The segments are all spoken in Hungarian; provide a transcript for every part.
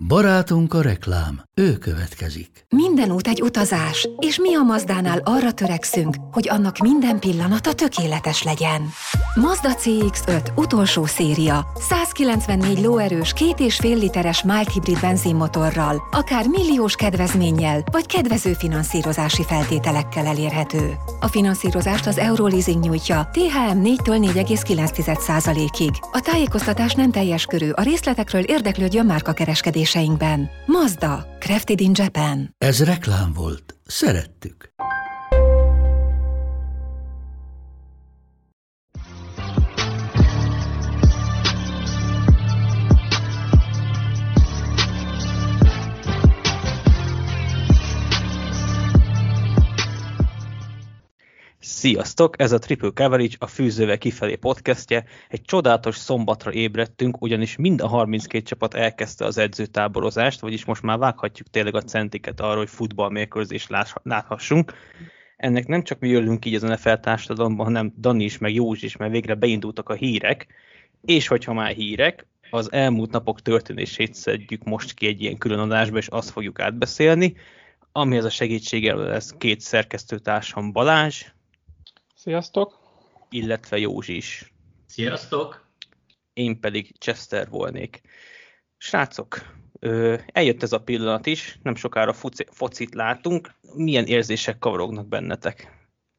Barátunk a reklám, ő következik. Minden út egy utazás, és mi a Mazdánál arra törekszünk, hogy annak minden pillanata tökéletes legyen. Mazda CX-5 utolsó széria, 194 lóerős, 2,5 literes mild hibrid benzinmotorral, akár milliós kedvezménnyel, vagy kedvező finanszírozási feltételekkel elérhető. A finanszírozást az Euroleasing nyújtja, THM 4-től 4,9%-ig. A tájékoztatás nem teljes körű, a részletekről érdeklődjön márkakereskedéseinkben. Mazda, crafted in Japan. Ez reklám volt. Szerettük. Sziasztok! Ez a Triple Coverage, a Fűzővel kifelé podcastje. Egy csodálatos szombatra ébredtünk, ugyanis mind a 32 csapat elkezdte az edzőtáborozást, vagyis most már vághatjuk tényleg a centiket arra, hogy futballmérkőzést láthassunk. Ennek nem csak mi örülünk így az NFL társadalomban, hanem Dani is, meg Józsi is, mert végre beindultak a hírek. És hogyha már hírek, az elmúlt napok történését szedjük most ki egy ilyen külön adásba, és azt fogjuk átbeszélni. Amihez a segítségemre lesz két szerkesztőtársam, Balázs. Sziasztok! Illetve Józsi is. Sziasztok! Én pedig Chester volnék. Srácok, eljött ez a pillanat is, nem sokára focit látunk. Milyen érzések kavarognak bennetek?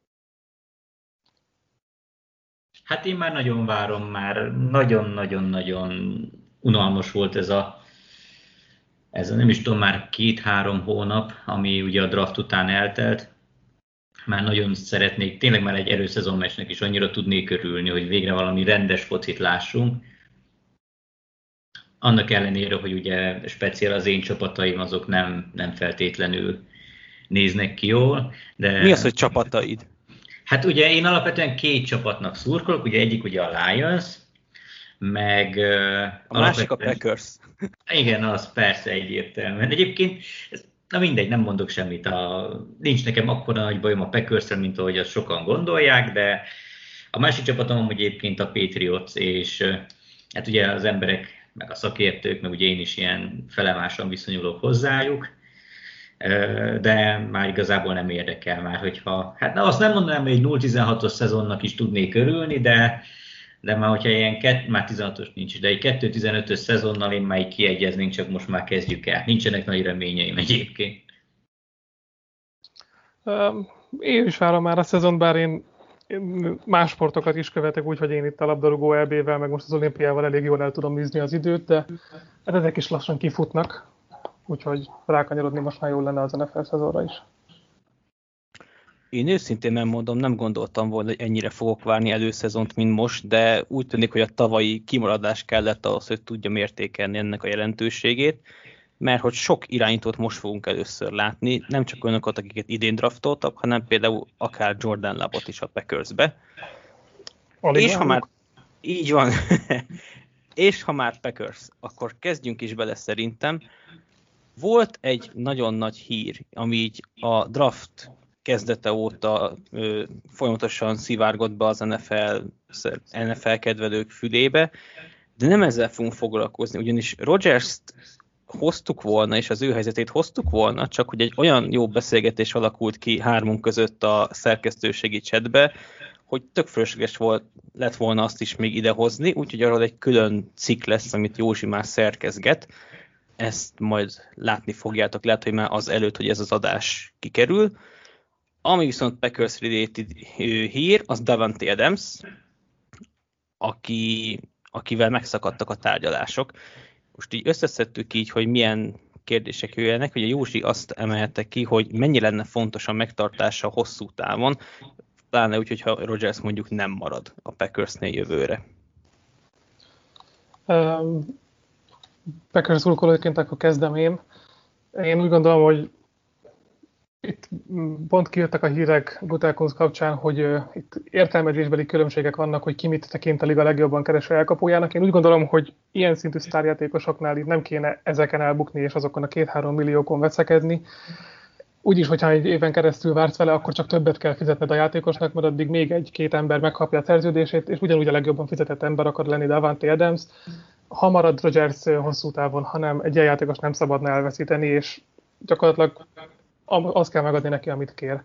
Hát én már nagyon várom, már nagyon-nagyon-nagyon unalmas volt ez a nem is tudom, már 2-3 hónap, ami ugye a draft után eltelt. Már nagyon szeretnék, tényleg már egy erőszezonmeccsnek is annyira tudnék örülni, hogy végre valami rendes focit lássunk. Annak ellenére, hogy ugye speciál az én csapataim, azok nem feltétlenül néznek ki jól. De... Mi az, hogy csapataid? Hát ugye én alapvetően 2 csapatnak szurkolok, ugye egyik ugye a Lions, meg... A másik a Packers. Igen, az persze egyértelműen. Egyébként, na mindegy, nem mondok semmit. Nincs nekem akkora nagy bajom a Packers-rel, mint ahogy azt sokan gondolják, de a másik csapatom egyébként a Patriots, és hát ugye az emberek, meg a szakértők, meg ugye én is ilyen felemásan viszonyulok hozzájuk, de már igazából nem érdekel már, hogyha... Hát azt nem mondanám, hogy egy 0-16-os szezonnak is tudnék örülni, de már hogyha ilyen, már 16-os nincs, de egy 2-15-ös szezonnal én már így kiegyeznénk, csak most már kezdjük el. Nincsenek nagy reményeim egyébként. Én is várom már a szezon, bár én más sportokat is követek, úgyhogy én itt a labdarúgó EB-vel, meg most az olimpiával elég jól el tudom űzni az időt, de hát ezek is lassan kifutnak, úgyhogy rákanyarodni most már jól lenne az NFL szezonra is. Én őszintén nem mondom, nem gondoltam volna, hogy ennyire fogok várni előszezont, mint most, de úgy tűnik, hogy a tavalyi kimaradás kellett ahhoz, hogy tudjam értékelni ennek a jelentőségét, mert hogy sok irányítót most fogunk először látni, nem csak olyanokat, akiket idén draftoltak, hanem például akár Jordan Love-ot is a Packersbe. És ha már így van, és ha már Packers, akkor kezdjünk is bele szerintem. Volt egy nagyon nagy hír, ami így a draft kezdete óta folyamatosan szivárgott be az NFL kedvelők fülébe, de nem ezzel fogunk foglalkozni, ugyanis Rodgers-t hoztuk volna, és az ő helyzetét hoztuk volna, csak hogy egy olyan jó beszélgetés alakult ki hármunk között a szerkesztőségi chatbe, hogy tök fölösleges lett volna azt is még idehozni, úgyhogy arról egy külön cikk lesz, amit Józsi már szerkezget. Ezt majd látni fogjátok, lehet, hogy már az előtt, hogy ez az adás kikerül. Ami viszont Packers related hír, az Davante Adams, akivel megszakadtak a tárgyalások. Most így összeszedtük így, hogy milyen kérdések jöjjenek, hogy a Józsi azt emelte ki, hogy mennyi lenne fontos a megtartása hosszú távon, pláne úgy, hogyha Rodgers mondjuk nem marad a Packersnél jövőre. Packers szurkolóként akkor kezdem én. Én úgy gondolom, hogy itt pont kijöttek a hírek Gutekunst kapcsán, hogy itt értelmezésbeli különbségek vannak, hogy ki mit tekint a liga legjobban kereső elkapójának. Én úgy gondolom, hogy ilyen szintű sztárjátékosoknál itt nem kéne ezeken elbukni és azokon a 2-3 milliókon veszekedni. Úgyis, hogyha egy éven keresztül vársz vele, akkor csak többet kell fizetned a játékosnak, mert addig még 1-2 ember megkapja a szerződését, és ugyanúgy a legjobban fizetett ember akar lenni Davante Adams. ha marad Rodgers hosszú távon, hanem egy ilyen játékos nem szabadna elveszíteni, és gyakorlatilag azt kell megadni neki, amit kér.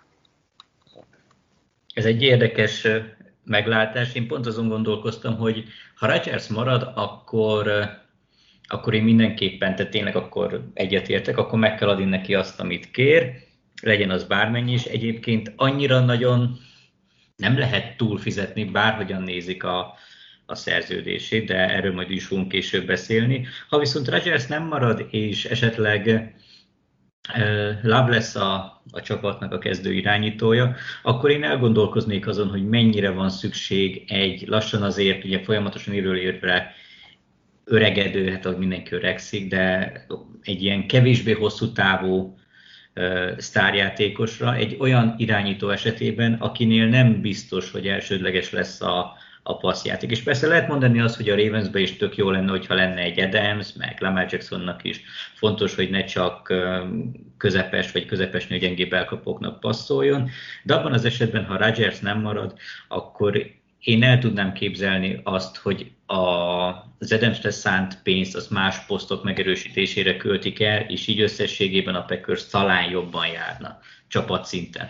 Ez egy érdekes meglátás. Én pont azon gondolkoztam, hogy ha Rodgers marad, akkor én mindenképpen, tehát tényleg akkor egyetértek, akkor meg kell adni neki azt, amit kér, legyen az bármennyi is. Egyébként annyira nagyon nem lehet túlfizetni, bárhogyan nézik a szerződését, de erről majd is fogunk később beszélni. Ha viszont Rodgers nem marad, és esetleg Love lesz a csapatnak a kezdő irányítója, akkor én elgondolkoznék azon, hogy mennyire van szükség egy lassan azért, ugye folyamatosan évről évre öregedő, hát ahogy mindenki öregszik, de egy ilyen kevésbé hosszú távú sztárjátékosra, egy olyan irányító esetében, akinél nem biztos, hogy elsődleges lesz a passzjáték. És persze lehet mondani azt, hogy a Ravensben is tök jó lenne, hogyha lenne egy Adams, meg Lamar Jacksonnak is fontos, hogy ne csak közepes vagy közepesnél gyengébb elkapóknak passzoljon, de abban az esetben, ha Rodgers nem marad, akkor én el tudnám képzelni azt, hogy az Adamsre szánt pénzt az más posztok megerősítésére költik el, és így összességében a Packers talán jobban járna csapatszinten.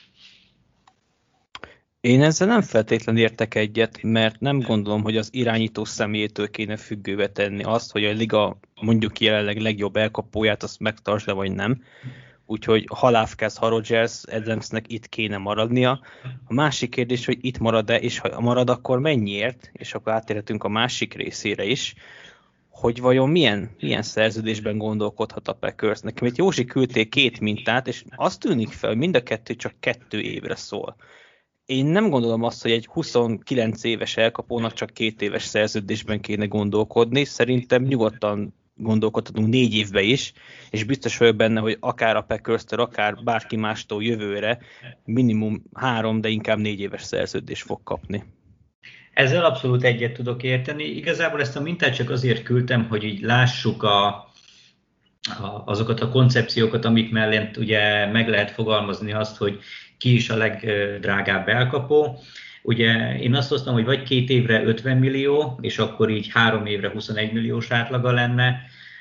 Én ezzel nem feltétlenül értek egyet, mert nem gondolom, hogy az irányító személyétől kéne függőbe tenni azt, hogy a liga mondjuk jelenleg legjobb elkapóját azt megtartsd le, vagy nem. Úgyhogy ha Love kezd, ha Rodgers, Adamsnek itt kéne maradnia. A másik kérdés, hogy itt marad-e, és ha marad, akkor mennyiért, és akkor átérhetünk a másik részére is, hogy vajon milyen szerződésben gondolkodhat a Packers. Nekem itt Józsi küldték 2 mintát, és azt tűnik fel, hogy mind a kettő csak 2 évre szól. Én nem gondolom azt, hogy egy 29 éves elkapónak csak 2 éves szerződésben kéne gondolkodni. Szerintem nyugodtan gondolkodhatunk 4 évbe is, és biztos vagyok benne, hogy akár a Packers-től, akár bárki mástól jövőre minimum 3, de inkább 4 éves szerződés fog kapni. Ezzel abszolút egyet tudok érteni. Igazából ezt a mintát csak azért küldtem, hogy így lássuk azokat a koncepciókat, amik mellett ugye meg lehet fogalmazni azt, hogy ki is a legdrágább elkapó. Ugye én azt hoztam, hogy vagy 2 évre 50 millió, és akkor így 3 évre 21 milliós átlaga lenne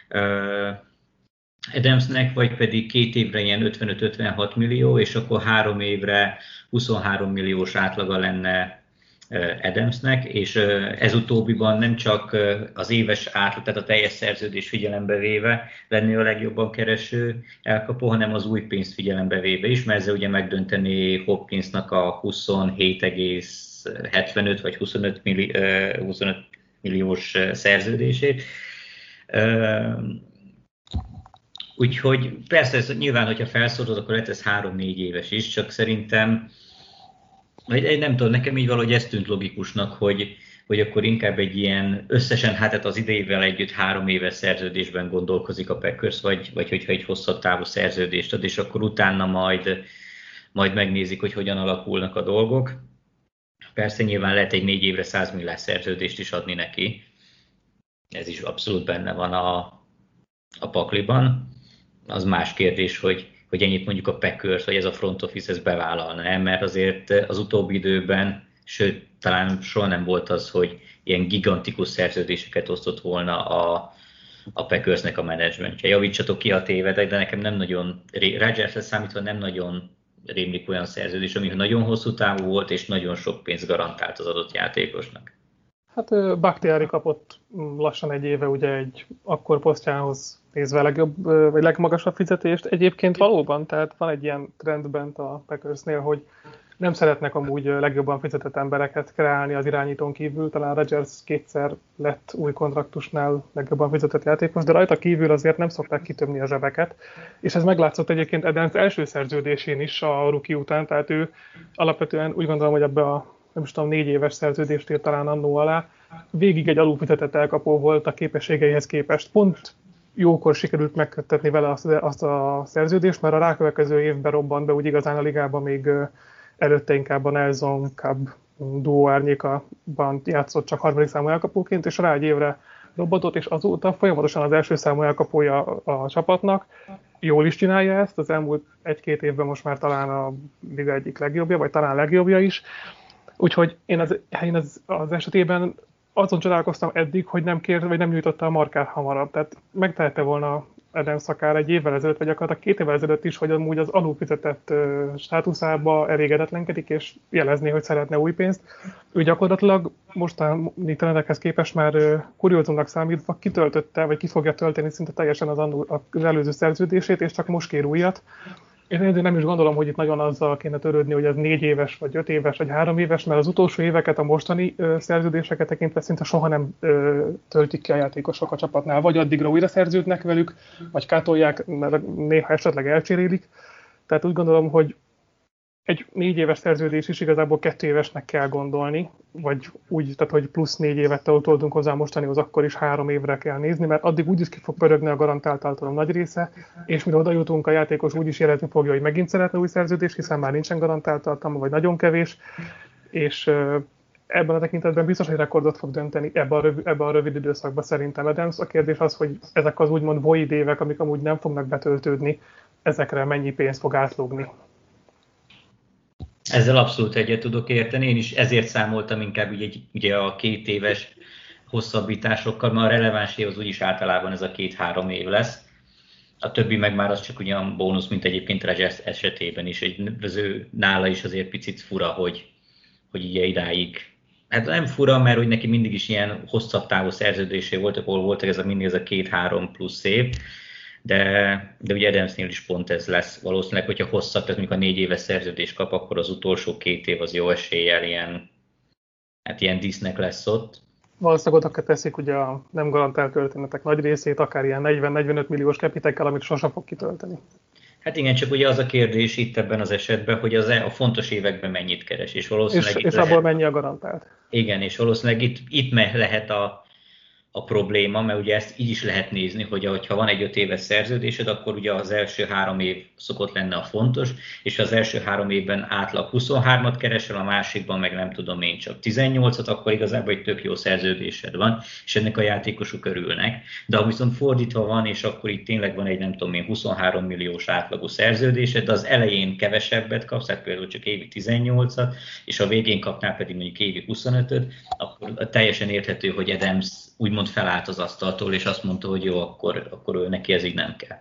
Adamsnek, vagy pedig 2 évre ilyen 55-56 millió, és akkor 3 évre 23 milliós átlaga lenne Adamsnek, és ez utóbbiban nem csak az éves átlag, tehát a teljes szerződés figyelembe véve lenni a legjobban kereső elkapó, hanem az új pénzt figyelembe véve is, mert ezzel ugye megdönteni Hopkinsnak a 27,75 vagy 25 milliós szerződését. Úgyhogy persze ez nyilván, hogyha felszorod, akkor lehet ez 3-4 éves is, csak szerintem nem tudom, nekem így valahogy ez tűnt logikusnak, hogy akkor inkább egy ilyen összesen, hát az idejével együtt 3 éves szerződésben gondolkozik a Packers, vagy hogyha egy hosszabb távú szerződést ad, és akkor utána majd megnézik, hogy hogyan alakulnak a dolgok. Persze nyilván lehet egy 4 évre 100 milliós szerződést is adni neki. Ez is abszolút benne van a pakliban. Az más kérdés, hogy ennyit mondjuk a Packers, vagy ez a front office ezt bevállalna, mert azért az utóbbi időben, sőt, talán soha nem volt az, hogy ilyen gigantikus szerződéseket osztott volna a Packersnek a menedzsmentje. Javítsatok ki, a tévedek, de nekem nem nagyon, Rodgersre számítva nem nagyon rémlik olyan szerződés, ami nagyon hosszú távú volt, és nagyon sok pénzt garantált az adott játékosnak. Hát Bakhtiari kapott lassan 1 éve ugye egy akkor posztjához nézve legjobb, vagy legmagasabb fizetést. Egyébként valóban, tehát van egy ilyen trend bent a Packersnél, hogy nem szeretnek amúgy legjobban fizetett embereket kreálni az irányítón kívül. Talán Rodgers 2-szer lett új kontraktusnál legjobban fizetett játékos, de rajta kívül azért nem szokták kitömni a zsebeket. És ez meglátszott egyébként Adams első szerződésén is a rookie után, tehát ő alapvetően úgy gondolom, hogy ebbe a 4 éves szerződést írt talán annó alá, végig egy alulfizetett elkapó volt a képességeihez képest. Pont jókor sikerült megköttetni vele azt a szerződést, mert a rákövetkező évben robbant be úgy igazán a ligában, még előtte inkább a Nelson Cobb duó árnyékában játszott csak 3. számú elkapóként, és rá egy évre robbantott, és azóta folyamatosan az első számú elkapója a csapatnak. Jól is csinálja ezt, az elmúlt 1-2 évben most már talán a liga egyik legjobbja, vagy talán legjobbja is. Úgyhogy én az esetében azon csodálkoztam eddig, hogy nem kért, vagy nem nyújtotta a markát hamarabb. Tehát megtehette volna Adams akár egy évvel ezelőtt, vagy akár 2 évvel ezelőtt is, hogy amúgy az alulfizetett státuszába elégedetlenkedik, és jelezné, hogy szeretne új pénzt. Ő gyakorlatilag mostani trendekhez képest már kuriózumnak számítva kitöltötte, vagy ki fogja tölteni szinte teljesen az előző szerződését, és csak most kér újat. Én nem is gondolom, hogy itt nagyon azzal kéne törődni, hogy ez 4 éves, vagy 5 éves, vagy 3 éves, mert az utolsó éveket, a mostani szerződéseket tekintve szinte soha nem töltik ki a játékosok a csapatnál. Vagy addigra újra szerződnek velük, vagy kátolják, mert néha esetleg elcserélik. Tehát úgy gondolom, hogy egy 4 éves szerződés is igazából 2 évesnek kell gondolni, vagy úgy, tehát hogy plusz 4 évet toltunk hozzá mostanihoz, akkor is 3 évre kell nézni, mert addig úgyis ki fog pörögni a garantált tartalom nagy része, és mire oda jutunk, a játékos úgyis jelezni fogja, hogy megint szeretne új szerződést, hiszen már nincsen garantált tartalma, vagy nagyon kevés, és ebben a tekintetben biztos, hogy rekordot fog dönteni ebben a rövid időszakban szerintem Adams. A kérdés az, hogy ezek az úgymond void évek, amik amúgy nem fognak betöltődni, ezekre mennyi pénzt fog átlógni. Ezzel abszolút egyet tudok érteni, én is ezért számoltam inkább ugye a 2 éves hosszabbításokkal, mert a relevánsé úgyis általában ez a 2-3 év lesz. A többi meg már az csak ugyan bónusz, mint egyébként Rodgers esetében is, az ő nála is azért picit fura, hogy ugye idáig. Hát nem fura, mert hogy neki mindig is ilyen hosszabb távú szerződésé voltak, ahol voltak mindig ez a 2-3 plusz év. De ugye Adamsnél is pont ez lesz valószínűleg, hogyha hosszabb, tehát mikor a 4 éves szerződést kap, akkor az utolsó 2 év az jó eséllyel ilyen dísznek lesz ott. Valószínűleg oda teszik ugye a nem garantált történetek nagy részét, akár ilyen 40-45 milliós kepitekkel, amit sosem fog kitölteni. Hát igen, csak ugye az a kérdés itt ebben az esetben, hogy a fontos években mennyit keres, és valószínűleg és abból mennyi a garantált. Igen, és valószínűleg itt lehet a probléma, mert ugye ezt így is lehet nézni, hogy ha van egy 5 éves szerződésed, akkor ugye az első 3 év szokott lenne a fontos, és az első 3 évben átlag 23-at keresel, a másikban meg nem tudom én csak 18-at, akkor igazából egy tök jó szerződésed van, és ennek a játékosok örülnek. De ha viszont fordítva van, és akkor itt tényleg van egy nem tudom én 23 milliós átlagú szerződésed, de az elején kevesebbet kapsz, tehát például csak évi 18-at, és a végén kapnál pedig mondjuk évi 25-öt, akkor teljesen érthető, hogy Adams úgymond felállt az asztaltól, és azt mondta, hogy jó, akkor ő neki ez így nem kell.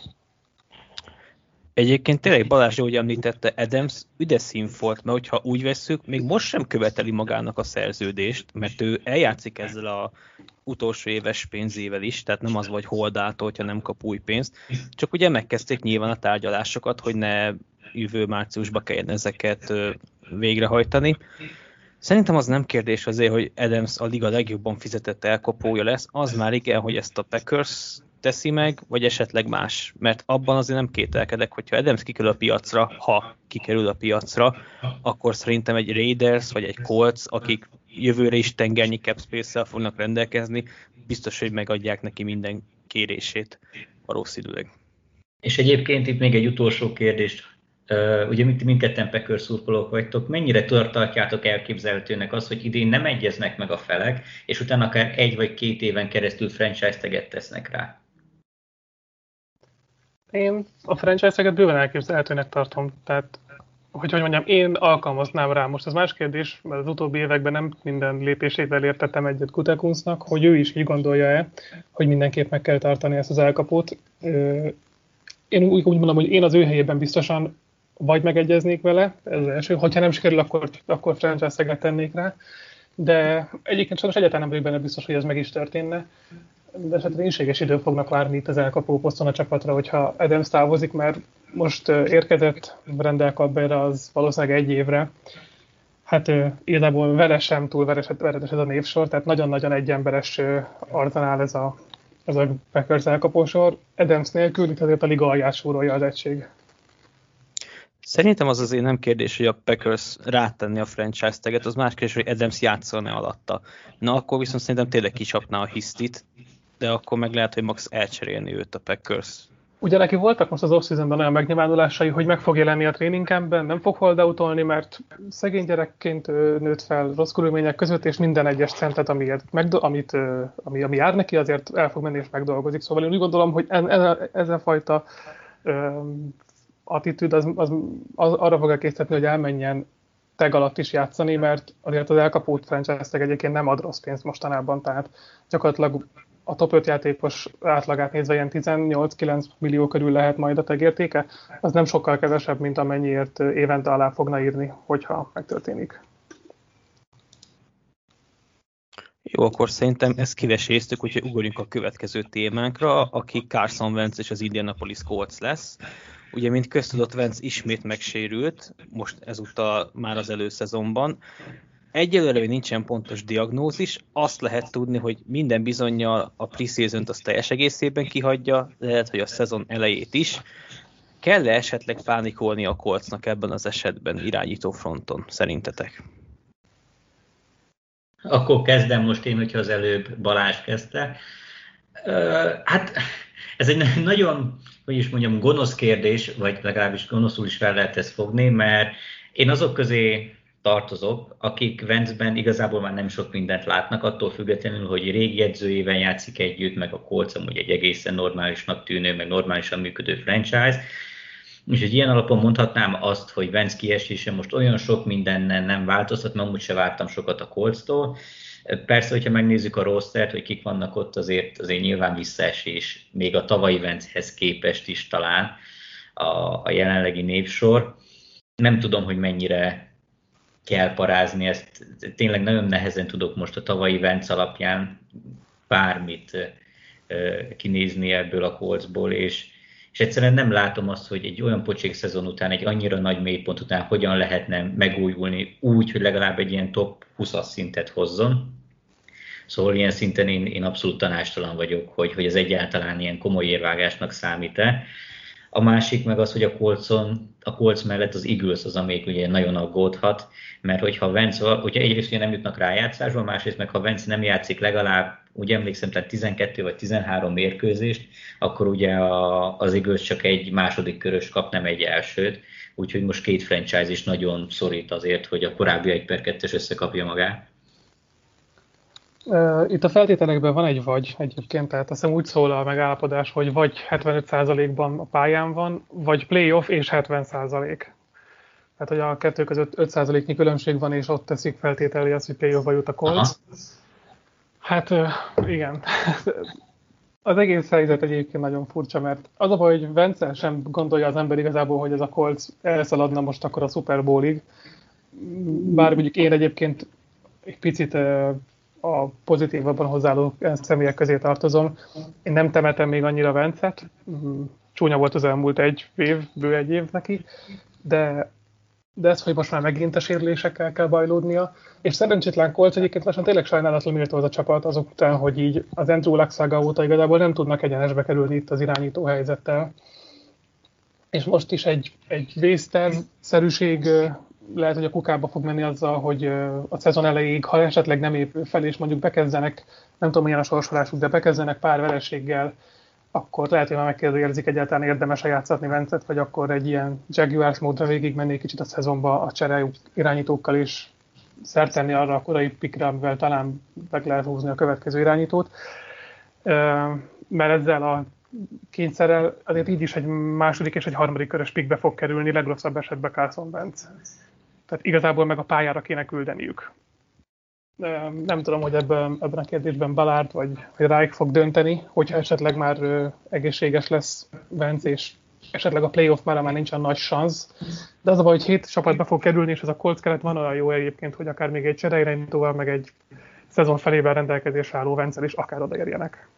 Egyébként tényleg Balázs, ahogy említette, Adams üdes színfolt, mert hogyha úgy vesszük, még most sem követeli magának a szerződést, mert ő eljátszik ezzel a utolsó éves pénzével is, tehát nem az vagy holdától, hogyha nem kap új pénzt, csak ugye megkezdték nyilván a tárgyalásokat, hogy ne jövő márciusba kelljen ezeket végrehajtani. Szerintem az nem kérdés azért, hogy Adams a liga legjobban fizetett elkapója lesz, az már igen, hogy ezt a Packers teszi meg, vagy esetleg más. Mert abban azért nem kételkedek, hogyha Adams kikerül a piacra, ha kikerül a piacra, akkor szerintem egy Raiders vagy egy Colts, akik jövőre is tengernyi cap space-szel fognak rendelkezni, biztos, hogy megadják neki minden kérését valószínűleg. És egyébként itt még egy utolsó kérdést. Ugye mindketten Packers szurkolók vagytok, mennyire tartjátok elképzelhetőnek az, hogy idén nem egyeznek meg a felek, és utána akár 1 vagy 2 éven keresztül franchise taget tesznek rá? Én a franchise taget bőven elképzelhetőnek tartom, tehát hogy mondjam, én alkalmaznám rá. Most az más kérdés, mert az utóbbi években nem minden lépésével értettem egyet Gutekunstnak, hogy ő is így gondolja-e, hogy mindenképp meg kell tartani ezt az elkapót. Én úgy mondom, hogy én az ő helyében biztosan vagy megegyeznék vele, ez az első, hogyha nem sikerül, akkor franchise-eget tennék rá, de egyébként sajnos egyáltalán nem vagyok benne biztos, hogy ez meg is történne, de esetleg inséges idő fognak várni itt az elkapó poszton a csapatra, hogyha Adams távozik, mert most érkezett Brandel Cadberre az valószínűleg 1 évre, hát igazából vele sem túl veretes ez a névsor, tehát nagyon-nagyon egyemberes arzenál ez a Packers elkapósor. Adams nélkül itt azért a liga alját súrolja az egység. Szerintem az azért nem kérdés, hogy a Packers rátenni a franchise taget, az más kérdés, hogy Adams játszana alatta. Na akkor viszont szerintem tényleg kicsapná a hisztit, de akkor meg lehet, hogy max elcserélni őt a Packers. Ugye neki voltak most az off-seasonban olyan megnyilvánulásai, hogy meg fog jelenni a tréningcampben, nem fog holdoutolni, mert szegény gyerekként nőtt fel rossz körülmények között, és minden egyes centet, ami jár neki, azért el fog menni és megdolgozik. Szóval én úgy gondolom, hogy ez a fajta attitűd az arra fog elkészíteni, hogy elmenjen tag alatt is játszani, mert azért az elkapott franchise egyébként nem ad rossz pénzt mostanában, tehát gyakorlatilag a top 5 játékos átlagát nézve ilyen 18-9 millió körül lehet majd a tag értéke, az nem sokkal kevesebb, mint amennyiért évente alá fogna írni, hogyha megtörténik. Jó, akkor szerintem ezt kiveséztük, úgyhogy ugorjunk a következő témánkra, aki Carson Wentz és az Indianapolis Colts lesz. Ugye, mint köztudott, Wentz ismét megsérült, most ezúttal már az előszezonban. Egyelőre még nincsen pontos diagnózis, azt lehet tudni, hogy minden bizonnyal a preseason-t az teljes egészében kihagyja, lehet, hogy a szezon elejét is. Kell-e esetleg pánikolni a Coltsnak ebben az esetben irányító fronton, szerintetek? Akkor kezdem most én, hogyha az előbb Balázs kezdte. Hát ez egy nagyon, hogy is mondjam, gonosz kérdés, vagy legalábbis gonoszul is fel lehet ezt fogni, mert én azok közé tartozok, akik Wentzben igazából már nem sok mindent látnak, attól függetlenül, hogy régi edzőjével játszik együtt, meg a Colts amúgy egy egészen normálisnak tűnő, meg normálisan működő franchise. És egy ilyen alapon mondhatnám azt, hogy Wentz kiesése most olyan sok mindenen nem változtat, mert amúgy se vártam sokat a Coltstól. Persze, hogyha megnézzük a rostert, hogy kik vannak ott, azért nyilván visszaesés, még a tavalyi Wentzhez képest is talán a jelenlegi névsor. Nem tudom, hogy mennyire kell parázni ezt. Tényleg nagyon nehezen tudok most a tavalyi Wentz alapján bármit kinézni ebből a Coltsból, és egyszerűen nem látom azt, hogy egy olyan pocsék szezon után, egy annyira nagy mélypont után hogyan lehetne megújulni úgy, hogy legalább egy ilyen top 20-as szintet hozzon. Szóval ilyen szinten én abszolút tanácstalan vagyok, hogy ez egyáltalán ilyen komoly érvágásnak számít-e. A másik meg az, hogy a Colts mellett az Eagles az, amelyik ugye nagyon aggódhat, mert hogyha egyrészt ugye nem jutnak rájátszásba, másrészt meg ha Wentz nem játszik legalább, úgy emlékszem, tehát 12 vagy 13 mérkőzést, akkor ugye az Eagles csak egy második körös kap, nem egy elsőt, úgyhogy most két franchise is nagyon szorít azért, hogy a korábbi 1/2-es összekapja magát. Itt a feltételekben van egy vagy egyébként, tehát azt hiszem úgy szól a megállapodás, hogy vagy 75%-ban a pályán van, vagy playoff és 70%. Tehát, hogy a kettő között 5%-nyi különbség van, és ott teszik feltételé azt, hogy playoff-ba jut a Colts. Hát igen. Az egész helyzet egyébként nagyon furcsa, mert az a baj, hogy Wentz sem gondolja az ember igazából, hogy ez a Colts elszaladna most akkor a Super Bowlig. Bár mondjuk én egyébként egy picit a pozitívabban hozzáálló személyek közé tartozom. Én nem temetem még annyira Wentzet. Csúnya volt az elmúlt bő egy év neki, de ez, hogy most már megint a sérülésekkel kell bajlódnia, és szerencsétlen Colts egyébként lassan tényleg sajnálatlan méltó az a csapat azok után, hogy így az Andrew Luck szága óta igazából nem tudnak egyenesbe kerülni itt az irányító helyzettel. És most is egy vészterv-szerűség lehet, hogy a kukába fog menni azzal, hogy a szezon elejéig, ha esetleg nem épül fel, és mondjuk bekezdenek, nem tudom milyen a sorsolásuk, de bekezdenek pár vereséggel, akkor lehet, hogy már megkérdőjelezik egyáltalán érdemes-e játszatni Wentzet, vagy akkor egy ilyen Jaguars módra végig menni kicsit a szezonba a csere irányítókkal, és szert tenni arra a korai pickre, amivel talán meg lehet húzni a következő irányítót. Mert ezzel a kényszerrel azért így is egy második és egy harmadik körös pickbe fog kerülni, legrosszabb esetben Carson Wentz. Tehát igazából meg a pályára kéne küldeniük. Nem tudom, hogy ebben a kérdésben Ballard vagy Reich fog dönteni, hogyha esetleg már egészséges lesz Wentz, és esetleg a playoff már nincsen nagy szansz. De az a baj, hogy 7 csapatba fog kerülni, és ez a Colts keret van olyan jó egyébként, hogy akár még egy csereirányítóval, meg egy szezon felében rendelkezésre álló Wentzel is akár odaérjenek.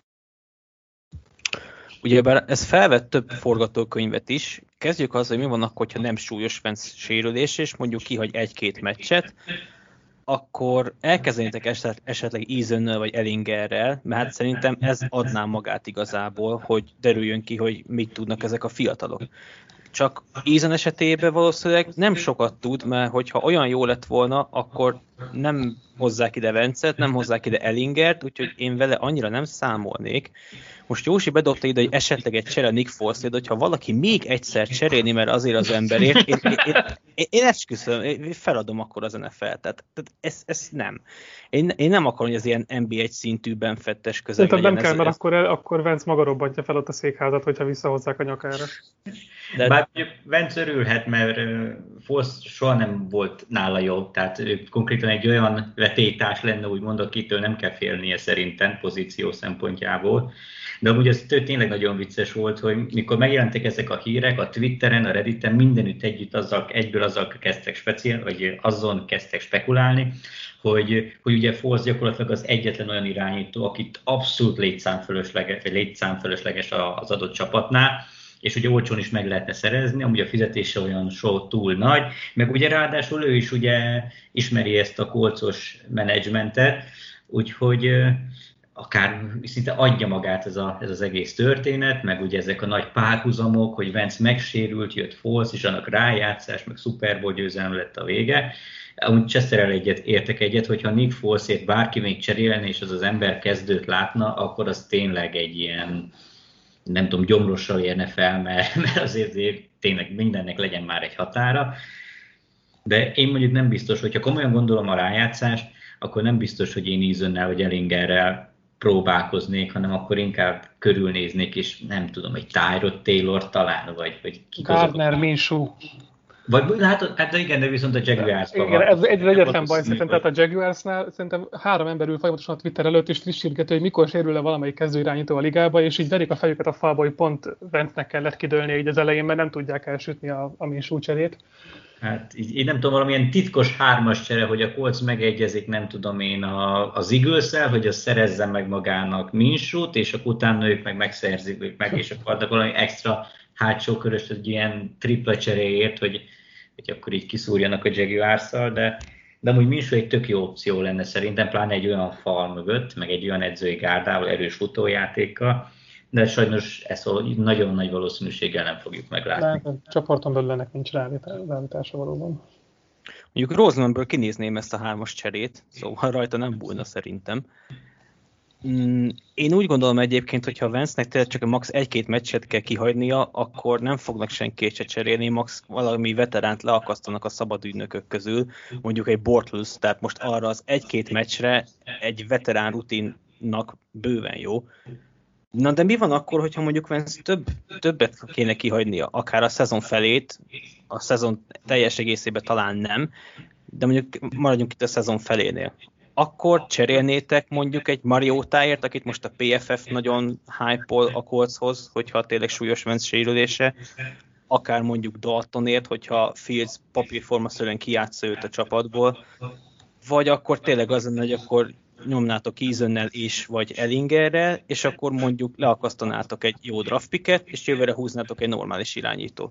Ugyebár ez felvett több forgatókönyvet is. Kezdjük azzal, hogy mi van akkor, ha nem súlyos Wentz sérülés, és mondjuk kihagy 1-2 meccset, akkor elkezdenétek esetleg Easonnel vagy Ellingerrel, mert hát szerintem ez adná magát igazából, hogy derüljön ki, hogy mit tudnak ezek a fiatalok. Csak Eason esetében valószínűleg nem sokat tud, mert hogyha olyan jó lett volna, akkor nem hozzák ide Wentzet, nem hozzák ide Ellingert, úgyhogy én vele annyira nem számolnék. Most Józsi bedobta ide, hogy esetleg egy csere Nick Foles-t, hogyha valaki még egyszer cserélni, mert azért az emberért, én esküszöm, feladom akkor az NFL-t. Tehát ez nem. Én nem akarom, hogy az ilyen NB1 szintű benfettes közeg legyen. Nem kell, mert akkor Wentz maga robbantja fel ott a székházat, hogyha visszahozzák a nyakára. De Bár Vence örülhet, mert Fosz soha nem volt nála jobb, tehát ő konkrétan egy olyan vetélytárs lenne, úgymond, akitől nem kell félnie szerintem pozíció szempontjából. De amúgy ez tényleg nagyon vicces volt, hogy mikor megjelentek ezek a hírek, a Twitteren, a Redditen mindenütt együtt egyből azzal kezdtek spekulálni, hogy ugye Fosz gyakorlatilag az egyetlen olyan irányító, akit abszolút létszámfölösleges az adott csapatnál, és ugye olcsón is meg lehetne szerezni, amúgy a fizetése olyan túl nagy, meg ugye ráadásul ő is ugye ismeri ezt a kolcos menedzsmentet, úgyhogy akár szinte adja magát ez az egész történet, meg ugye ezek a nagy párhuzamok, hogy Vance megsérült, jött Foles, és annak rájátszás, meg Super Bowl győzelem lett a vége. Amúgy Chesterrel értek egyet, hogyha Nick Folesért bárki még cserélne, és az ember kezdőt látna, akkor az tényleg egy ilyen, nem tudom, gyomrossal érne fel, mert azért tényleg mindennek legyen már egy határa. De én mondjuk nem biztos, hogyha komolyan gondolom a rájátszást, akkor nem biztos, hogy én Easonnel vagy Ellingerrel próbálkoznék, hanem akkor inkább körülnéznék, és nem tudom, egy Tyrod Taylor talán, vagy Gardner Minshew. Vagy látod, hát igen, de viszont a Jaguarsban igen, ez egyetlen baj szerintem, tehát a Jaguarsnál szerintem 3 ember ül folyamatosan a Twitter előtt, és frissítgető, hogy mikor sérül le valamelyik kezdőirányító a ligába, és így verik a fejüket a falba, hogy pont Vance-nek kellett kidőlni így az elején, mert nem tudják elsütni a Minshew cserét. Hát így nem tudom, valamilyen titkos 3-as csere, hogy a Colts megegyezik, nem tudom én, az Eagles-szel, hogy az szerezze meg magának Minshewt, és akkor utána ők meg megszerzik meg, és akkor adnak valami extra hátsó körös, egy ilyen tripla cseréért, hogy akkor így kiszúrjanak a Jaguars-szal, de amúgy Minshew egy tök jó opció lenne szerintem, pláne egy olyan fal mögött, meg egy olyan edzői gárdával, erős futójátékkal, de sajnos ezt nagyon nagy valószínűséggel nem fogjuk meglátni. De a csoporton belül ennek nincs realitása valóban. Mondjuk Rosemanből kinézném ezt a 3-as cserét, szóval rajta nem bújna szerintem. Én úgy gondolom egyébként, hogy ha Vance-nek tényleg csak max 1-2 meccset kell kihagynia, akkor nem fognak senkit se cserélni, max valami veteránt leakasztanak a szabad ügynökök közül, mondjuk egy Bortles, tehát most arra az 1-2 meccsre egy veterán rutinnak bőven jó. Na de mi van akkor, hogyha mondjuk Vance többet kéne kihagynia, akár a szezon felét, a szezon teljes egészében talán nem, de mondjuk maradjunk itt a szezon felénél. Akkor cserélnétek mondjuk egy Mariotáért, akit most a PFF nagyon hype-ol a Coltshoz, hogyha tényleg súlyos Vance sérülése, akár mondjuk Daltonért, hogyha Fields papírformaszerűen kijátsza őt a csapatból, vagy akkor tényleg az lenne, hogy akkor nyomnátok Easonnel is, vagy Ellingerrel, és akkor mondjuk leakasztanátok egy jó draft picket, és jövőre húznátok egy normális irányítót.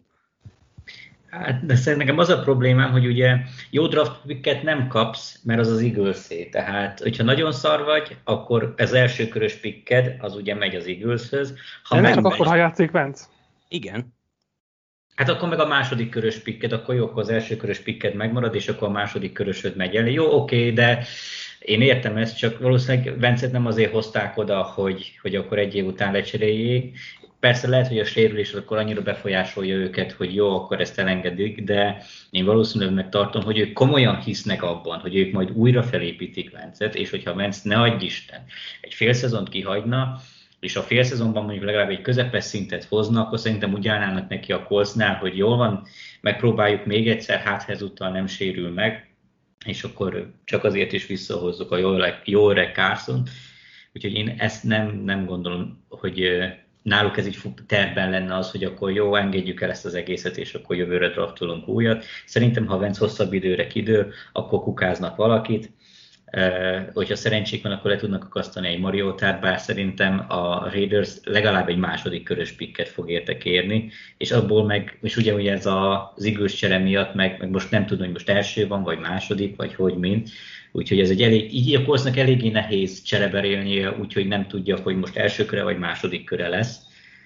Hát, de szerintem nekem az a problémám, hogy ugye jó draft picket nem kapsz, mert az Eaglesé. Tehát, hogyha nagyon szar vagy, akkor az első körös picked, az ugye megy az Eagleshöz. De nem csak akkor, ha játszik Vance. Igen. Hát akkor meg a második körös picked, akkor jó, akkor az első körös picked megmarad, és akkor a második körösöd megy el. Jó, oké, de én értem ezt, csak valószínűleg Vance-et nem azért hozták oda, hogy akkor egy év után lecseréljék. Persze lehet, hogy a sérülés akkor annyira befolyásolja őket, hogy jó, akkor ezt elengedik, de én valószínűleg tartom, hogy ők komolyan hisznek abban, hogy ők majd újra felépítik Vance-et, és hogyha Vance, ne adj Isten, egy fél szezont kihagyna, és a fél szezonban mondjuk legalább egy közepes szintet hozna, akkor szerintem úgy állnának neki a Coltsnál, hogy jól van, megpróbáljuk még egyszer, hát ezúttal nem sérül meg, és akkor csak azért is visszahozzuk a jó öreg Carson. Úgyhogy én ezt nem gondolom, hogy náluk ez így tervben lenne az, hogy akkor jó, engedjük el ezt az egészet, és akkor jövőre draftolunk újat. Szerintem, ha Vance hosszabb időre kidől, akkor kukáznak valakit. Hogyha szerencsék van, akkor le tudnak akasztani egy Mariotát, bár szerintem a Raiders legalább egy második körös picket fog érte kérni, és abból meg, és ugye ez az Eagles csere miatt, meg most nem tudom, hogy most első van, vagy második, vagy hogy mind. Úgyhogy ez így a Coltsnak eléggé nehéz csereberélnie, úgyhogy nem tudja, hogy most első köre vagy második köre lesz.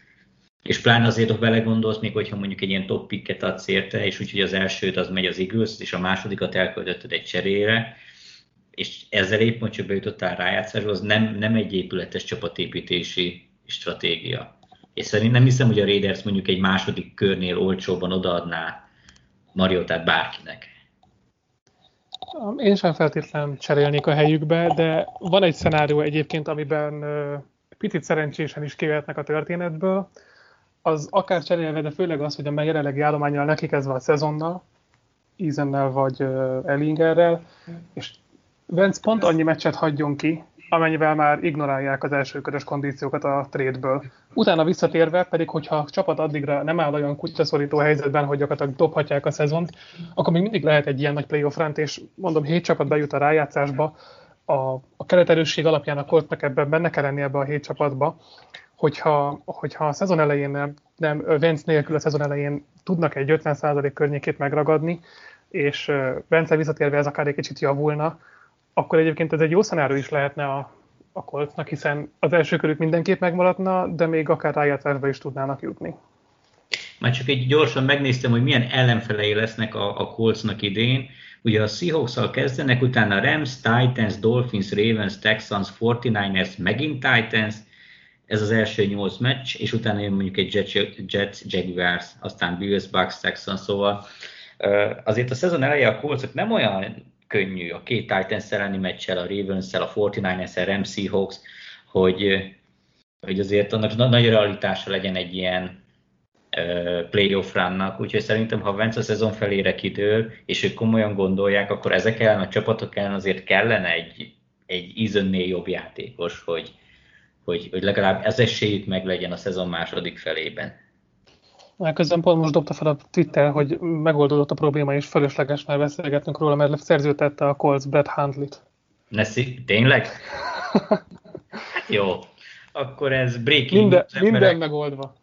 És pláne azért, ha belegondolsz, még hogyha mondjuk egy ilyen top picket adsz érte, és úgyhogy az elsőt az megy az Eagles, és a másodikat elköltötted egy cserére, és ezzel épp most csak bejutottál rájátszásba, az nem egy épületes csapatépítési stratégia. És szerintem nem hiszem, hogy a Raiders mondjuk egy második körnél olcsóban odaadná Mariotát bárkinek. Én sem feltétlenül cserélnék a helyükbe, de van egy szenárió egyébként, amiben picit szerencsésen is kivehetnek a történetből. az akár cserélve, de főleg az, hogy a jelenlegi állománnyal neki kezdve a szezonnal, Easonnel vagy Ellingerrel, és Vance pont annyi meccset hagyjon ki, amennyivel már ignorálják az elsőkörös kondíciókat a trade-ből. Utána visszatérve pedig, hogyha a csapat addigra nem áll olyan kutyaszorító helyzetben, hogy gyakorlatilag dobhatják a szezont, akkor még mindig lehet egy ilyen nagy playoff run, és mondom, 7 csapat bejut a rájátszásba, a kereterősség alapján a Coltsnak ebben benne kell lenni ebbe a 7 csapatba, hogyha a szezon elején nem Vance nélkül a szezon elején tudnak egy 50% környékét megragadni, és Vance visszatérve ez akár egy kicsit javulna, akkor egyébként ez egy jó szenárió is lehetne a Coltsnak, hiszen az első körük mindenképp megmaradna, de még akár rájátszásba is tudnának jutni. Már csak egy gyorsan megnéztem, hogy milyen ellenfelei lesznek a Coltsnak idén. Ugye a Seahawks-szal kezdenek, utána Rams, Titans, Dolphins, Ravens, Texans, 49ers, megint Titans, ez az első 8 meccs, és utána jön mondjuk egy Jets, Jaguars, aztán Bills, Bucks, Texans, szóval azért a szezon eleje a Coltsok nem olyan könnyű a két Titans elleni meccsel, a Ravens-szel, a 49ers-szel, Rams, Seahawks, hogy azért annak nagy realitása legyen egy ilyen playoff runnak, úgyhogy szerintem, ha Vance a szezon felére kidől, és ők komolyan gondolják, akkor ezek ellen a csapatok ellen azért kellene egy Easonnél jobb játékos, hogy legalább ez esélyük meg legyen a szezon második felében. Közben pont most dobta fel a Twitter, hogy megoldódott a probléma, és fölösleges már beszélgetnünk róla, mert szerződtette a Colts Brett Hundley-t. Tényleg? Hát jó, akkor ez breaking. Minden megoldva.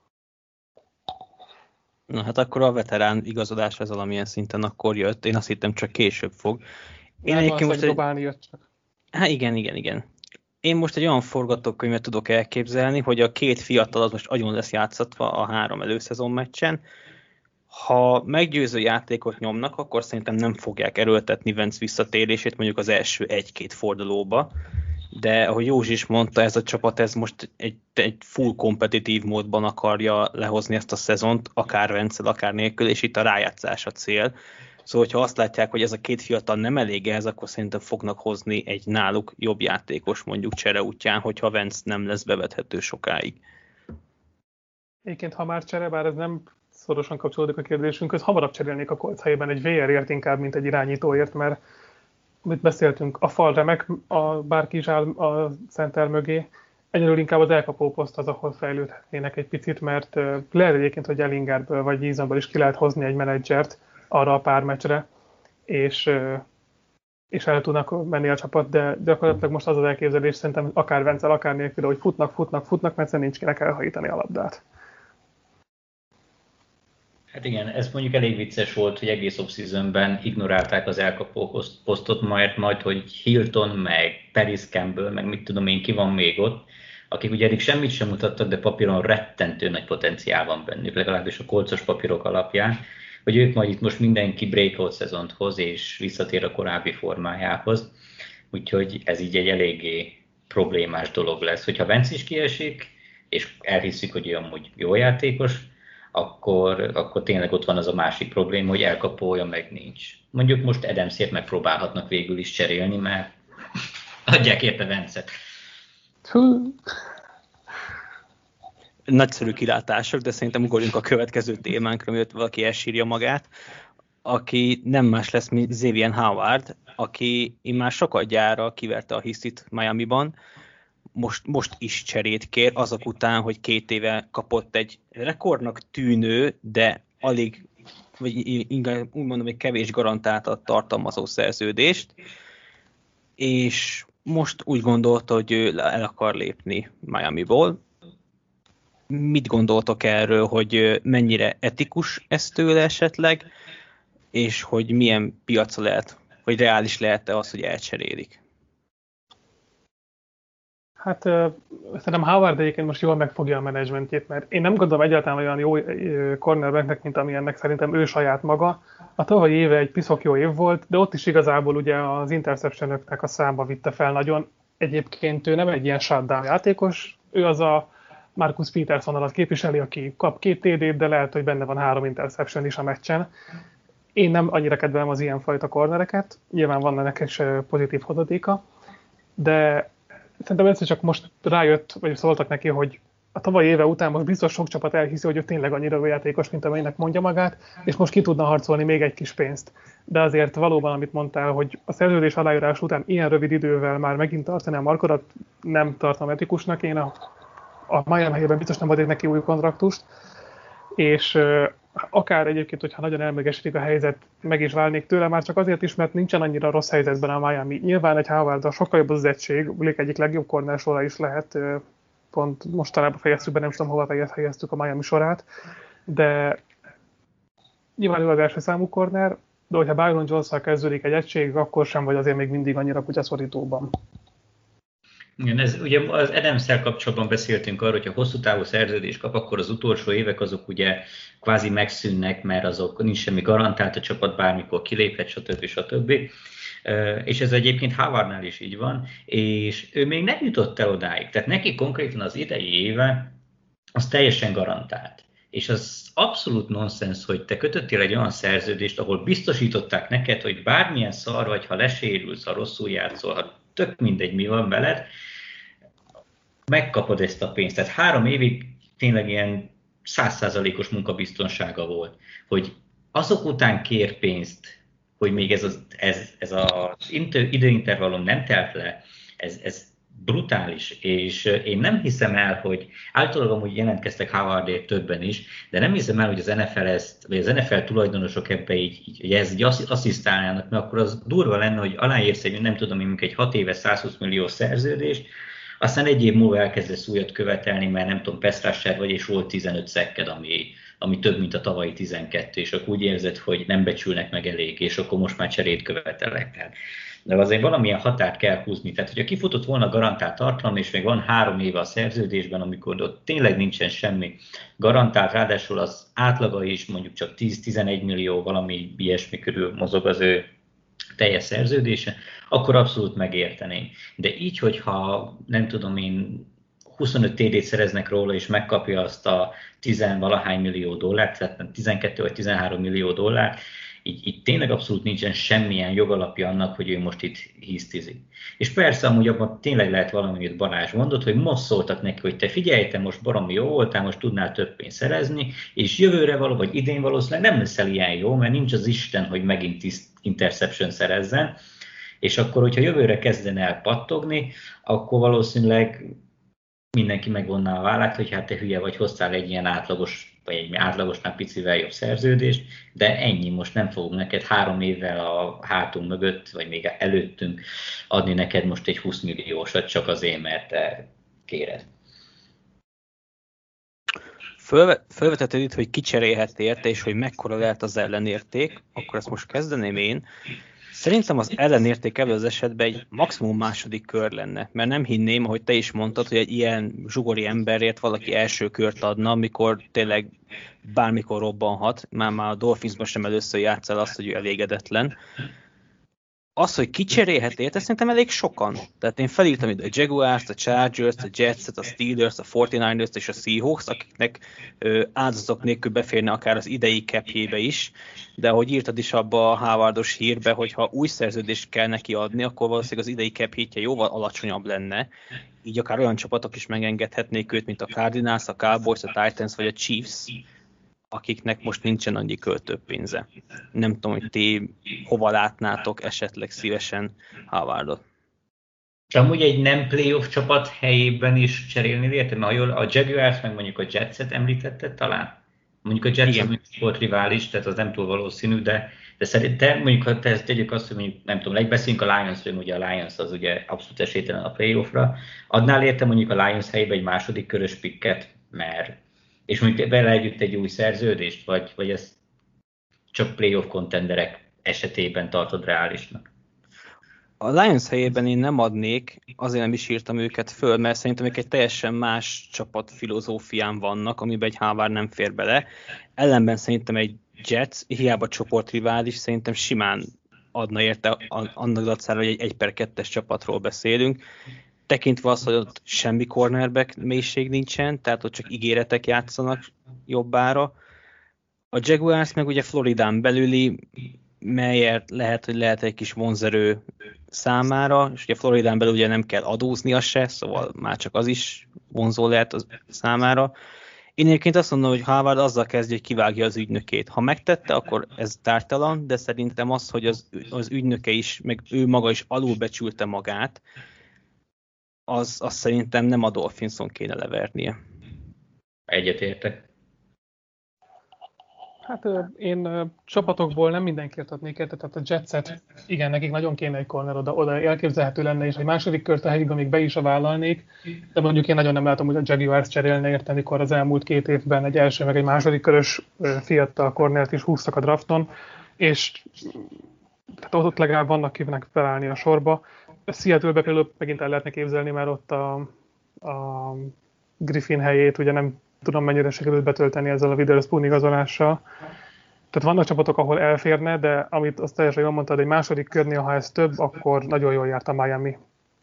Na hát akkor a veterán igazodás ez valamilyen szinten akkor jött. Én azt hittem csak később fog. Én egyébként most dobálni jött csak. Hát igen. Én most egy olyan forgatókönyvet tudok elképzelni, hogy a két fiatal az most agyon lesz játszatva a 3 előszezon meccsen. Ha meggyőző játékot nyomnak, akkor szerintem nem fogják erőltetni Vance visszatérését mondjuk az első 1-2 fordulóba. De ahogy Józsi is mondta, ez a csapat ez most egy full kompetitív módban akarja lehozni ezt a szezont, akár Vance-el, akár nélkül, és itt a rájátszás a cél. Szóval, hogyha azt látják, hogy ez a két fiatal nem elég ehhez, akkor szerintem fognak hozni egy náluk jobb játékos mondjuk csere útján, hogyha Vance nem lesz bevethető sokáig. Egyébként, ha már csere, bár ez nem szorosan kapcsolódik a kérdésünkhöz, hamarabb cserélnék a Colts helyében egy VR-ért inkább, mint egy irányítóért, mert amit beszéltünk, a fal remek, bárki is áll a center mögé, egyelőre inkább az elkapó poszt az, ahol fejlődhetnének egy picit, mert lehet egyébként, hogy Ellingerből vagy Easonból is ki lehet hozni egy menedzsert arra a pár meccsre, és el tudnak menni a csapat, de gyakorlatilag most az elképzelés szerintem akár Vance-el, akár nélkül, hogy futnak, mert nincs kinek elhajítani a labdát. Hát igen, ez mondjuk elég vicces volt, hogy egész off-seasonben ignorálták az elkapó posztot, majd hogy Hilton, meg Paris Campbell, meg mit tudom én, ki van még ott, akik ugye eddig semmit sem mutattak, de papíron rettentő nagy potenciál van bennük, legalábbis a kolcos papírok alapján, hogy ők majd itt most mindenki breakout szezont hoz, és visszatér a korábbi formájához. Úgyhogy ez így egy eléggé problémás dolog lesz. Hogyha Vance is kiesik, és elhiszik, hogy ő amúgy jó játékos, akkor tényleg ott van az a másik probléma, hogy elkapója meg nincs. Mondjuk most Adamsért megpróbálhatnak végül is cserélni, mert adják érte Vance-et. Nagyszerű kilátások, de szerintem ugorjunk a következő témánkra, mielőtt valaki elsírja magát, aki nem más lesz, mint Xavier Howard, aki immár sokadjára kiverte a hisztit Miamiban, most is cserét kér, azok után, hogy 2 éve kapott egy rekordnak tűnő, de alig, vagy úgy mondom, hogy kevés garantáltat tartalmazó szerződést, és most úgy gondolta, hogy ő el akar lépni Miamiból. Mit gondoltok erről, hogy mennyire etikus ez tőle esetleg, és hogy milyen piaca lehet, vagy reális lehet-e az, hogy elcserélik? Hát szerintem Howard egyébként most jól megfogja a menedzsmentjét, mert én nem gondolom egyáltalán olyan jó cornerbacknek, mint amilyennek szerintem ő saját maga. A tavalyi éve egy piszok jó év volt, de ott is igazából ugye az interceptionöknek a száma vitte fel nagyon. Egyébként ő nem egy ilyen shutdown játékos, ő az a Marcus Peters vonalat képviseli, aki kap 2 TD-t, de lehet, hogy benne van 3 interception is a meccsen. Én nem annyira kedvelem az ilyenfajta cornereket, nyilván van ennek is pozitív hozadéka, de szerintem egyszer csak most rájött, vagy szóltak neki, hogy a tavalyi éve után most biztos sok csapat elhiszi, hogy ő tényleg annyira jó játékos, mint amelynek mondja magát, és most ki tudna harcolni még egy kis pénzt. De azért valóban, amit mondtál, hogy a szerződés aláírás után ilyen rövid idővel már megint tartani a markodat, nem tartom etikusnak. Én a Miami helyében biztos nem adnék neki új kontraktust, és akár egyébként, hogyha nagyon elmegesedik a helyzet, meg is válnék tőle, már csak azért is, mert nincsen annyira rossz helyzetben a Miami. Nyilván egy Howard-dal sokkal jobb az egység, Blake egyik legjobb corner sora is lehet, pont mostanában fejeztük be, nem tudom hova fejeztük a Miami sorát, de nyilván ő az első számú corner, de hogyha Byron Jones-szal kezdődik egy egység, akkor sem vagy azért még mindig annyira kutyaszorítóban. Igen, ez ugye az Adams-szel kapcsolatban beszéltünk arról, hogy ha hosszú távú szerződést kap, akkor az utolsó évek azok ugye kvázi megszűnnek, mert azok nincs semmi garantált, a csapat bármikor kiléphet, stb. És ez egyébként Howardnál is így van, és ő még nem jutott el odáig. Tehát neki konkrétan az idei éve az teljesen garantált. És az abszolút nonsens, hogy te kötöttél egy olyan szerződést, ahol biztosították neked, hogy bármilyen szar vagy, ha lesérülsz, ha rosszul játszol, ha tök mindegy, mi van veled, megkapod ezt a pénzt. Tehát 3 évig tényleg ilyen 100%-os munkabiztonsága volt, hogy azok után kér pénzt, hogy még ez az időintervallum nem telt le, ez brutális, és én nem hiszem el, hogy általában amúgy jelentkeztek Howardért többen is, de nem hiszem el, hogy az NFL vagy az NFL tulajdonosok ebbe így ez így asszisztálnának, mert akkor az durva lenne, hogy aláírsz egy, nem tudom, mondjuk egy 6 éves 120 millió szerződést, aztán egy év múlva elkezdesz újat követelni, mert nem tudom, pass rusher vagy, és volt 15 szekked, ami több, mint a tavalyi 12, és akkor úgy érzed, hogy nem becsülnek meg elég, és akkor most már cserét követelek. De azért valamilyen határt kell húzni. Tehát, hogyha kifutott volna garantált tartalom, és még van 3 éve a szerződésben, amikor ott tényleg nincsen semmi garantált, ráadásul az átlaga is mondjuk csak 10-11 millió, valami ilyesmi körül mozog az ő teljes szerződése, akkor abszolút megértenénk. De így, hogyha nem tudom én, 25 TD-t szereznek róla, és megkapja azt a 10-valahány millió dollárt, tehát 12 vagy 13 millió dollárt, így tényleg abszolút nincsen semmilyen jogalapja annak, hogy ő most itt hisztizik. És persze amúgy abban tényleg lehet valami, amit Balázs mondott, hogy most szóltak neki, hogy te figyelj, te most baromi jó voltál, most tudnál több pénzt szerezni, és jövőre való, vagy idén valószínűleg nem leszel ilyen jó, mert nincs az Isten, hogy megint interception szerezzen, és akkor, hogyha jövőre kezdene el pattogni, akkor valószínűleg mindenki megvonná a vállát, hogy hát te hülye vagy, hoztál egy ilyen átlagos, vagy egy átlagosnál picivel jobb szerződést, de ennyi, most nem fogunk neked 3 évvel a hátunk mögött, vagy még előttünk adni neked most egy 20 milliósat csak azért, mert te kéred. Fölvetetted itt, hogy kicserélhet érte, és hogy mekkora lehet az ellenérték, akkor ezt most kezdeném én. Szerintem az ellenérték ebből az esetben egy maximum második kör lenne, mert nem hinném, ahogy te is mondtad, hogy egy ilyen zsugori emberért valaki első kört adna, amikor tényleg bármikor robbanhat, már a Dolphinsban sem először játszál azt, hogy ő elégedetlen. Az, hogy kicserélhet érte, szerintem elég sokan. Tehát én felírtam ide a Jaguars, a Chargers, a Jetset, a Steelers, a 49ers és a Seahawks, akiknek áldozatok nélkül beférne akár az idei capjébe is, de ahogy írtad is abba a Howardos hírbe, hogy ha új szerződést kell neki adni, akkor valószínűleg az idei cap-hétje jóval alacsonyabb lenne, így akár olyan csapatok is megengedhetnék őt, mint a Cardinals, a Cowboys, a Titans vagy a Chiefs, akiknek most nincsen annyi költőpénze. Nem tudom, hogy ti hova látnátok esetleg szívesen Howardot. Amúgy egy nem playoff csapat helyében is cserélni érte, mert a Jaguars meg mondjuk a Jetset említetted talán? Mondjuk a Jets volt rivális, tehát az nem túl valószínű, de szerintem mondjuk, ha tegyük azt, hogy mondjuk, nem tudom, beszélünk a Lionsről, ugye a Lions az ugye abszolút esélytelen a playoffra, adnál érte mondjuk a Lions helyébe egy második körös picket, mert és mondjuk vele együtt egy új szerződést, vagy ezt csak playoff contenderek esetében tartod reálisnak? A Lions helyében én nem adnék, azért nem is írtam őket föl, mert szerintem ők egy teljesen más csapat filozófián vannak, amiben egy Howard nem fér bele. Ellenben szerintem egy Jets, hiába csoportrivális, szerintem simán adna érte annak dacára, hogy egy 1/2-es csapatról beszélünk. Tekintve azt, hogy ott semmi cornerback mélység nincsen, tehát ott csak ígéretek játszanak jobbára. A Jaguars meg ugye Floridán belüli melyért lehet egy kis vonzerő számára, és ugye Floridán belül ugye nem kell adóznia se, szóval már csak az is vonzó lehet az számára. Én egyébként azt mondom, hogy Harvard azzal kezdje, hogy kivágja az ügynökét. Ha megtette, akkor ez tártalan, de szerintem az, hogy az ügynöke is, meg ő maga is alulbecsülte magát, az szerintem nem a Dolphinson kéne levernie. Egyetértek. Hát én csapatokból nem mindenkit adnék érte, tehát a Jetset, igen, nekik nagyon kéne egy corner, oda elképzelhető lenne, és egy második kört a helyükben még be is vállalnék, de mondjuk én nagyon nem látom, hogy a Jaguars cserélne érte, amikor az elmúlt 2 évben egy első meg egy második körös fiatal cornert is húztak a drafton, és tehát ott legalább vannak kinek felállni a sorba. Seattle-be például megint el lehetne képzelni, mert ott a Griffin helyét ugye nem tudom, mennyire sikerült betölteni ezzel a Witherspoon igazolással. Tehát vannak csapatok, ahol elférne, de amit azt teljesen jól mondtad, egy második körnél, ha ez több, akkor nagyon jól járt a Miami.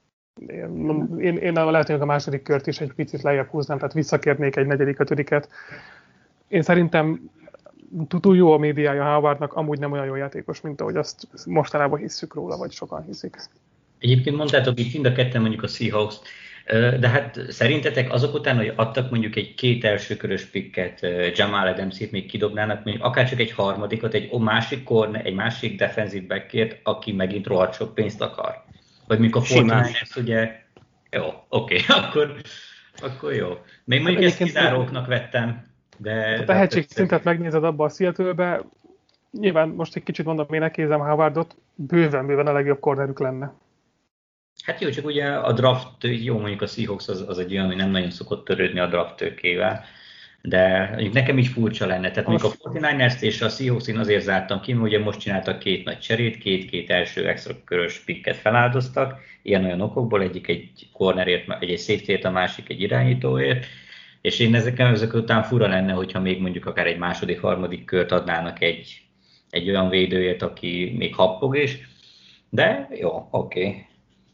Én lehet, hogy a második kört is egy picit lejjebb húznám, tehát visszakérnék egy 4., 5. Én szerintem túl jó a médiája Howardnak, amúgy nem olyan jó játékos, mint ahogy azt mostanában hisszük róla, vagy sokan hiszik. Egyébként mondtátok itt mind a ketten mondjuk a Seahawks, de hát szerintetek azok után, hogy adtak mondjuk egy 2 elsőkörös picket, Jamal Adams-ét még kidobnának, mondjuk akár csak egy harmadikat, egy másik corner, egy másik defensive backért, aki megint rohadt sok pénzt akar? Vagy mondjuk a Fortnite-ers ugye... Jó, oké, akkor jó. Még mondjuk ezt kizáróknak vettem, de... A tehetségszintet megnézed abba a Seattle-be, nyilván most egy kicsit mondom, én nekézem Howardot, bőven a legjobb cornerük lenne. Hát jó, csak ugye a draft, jó mondjuk a Seahawks az egy olyan, hogy nem nagyon szokott törődni a draft tőkével, de mondjuk nekem is furcsa lenne. Tehát mondjuk a 49ers és a Seahawks én azért zártam ki, mert ugye most csináltak 2 nagy cserét, 2 első extra körös picket feláldoztak, ilyen-olyan okokból, egyik egy cornerért, egy safetyért, a másik egy irányítóért, és én ezek után fura lenne, hogyha még mondjuk akár egy második, harmadik kört adnának egy olyan védőért, aki még happog is, de jó, oké.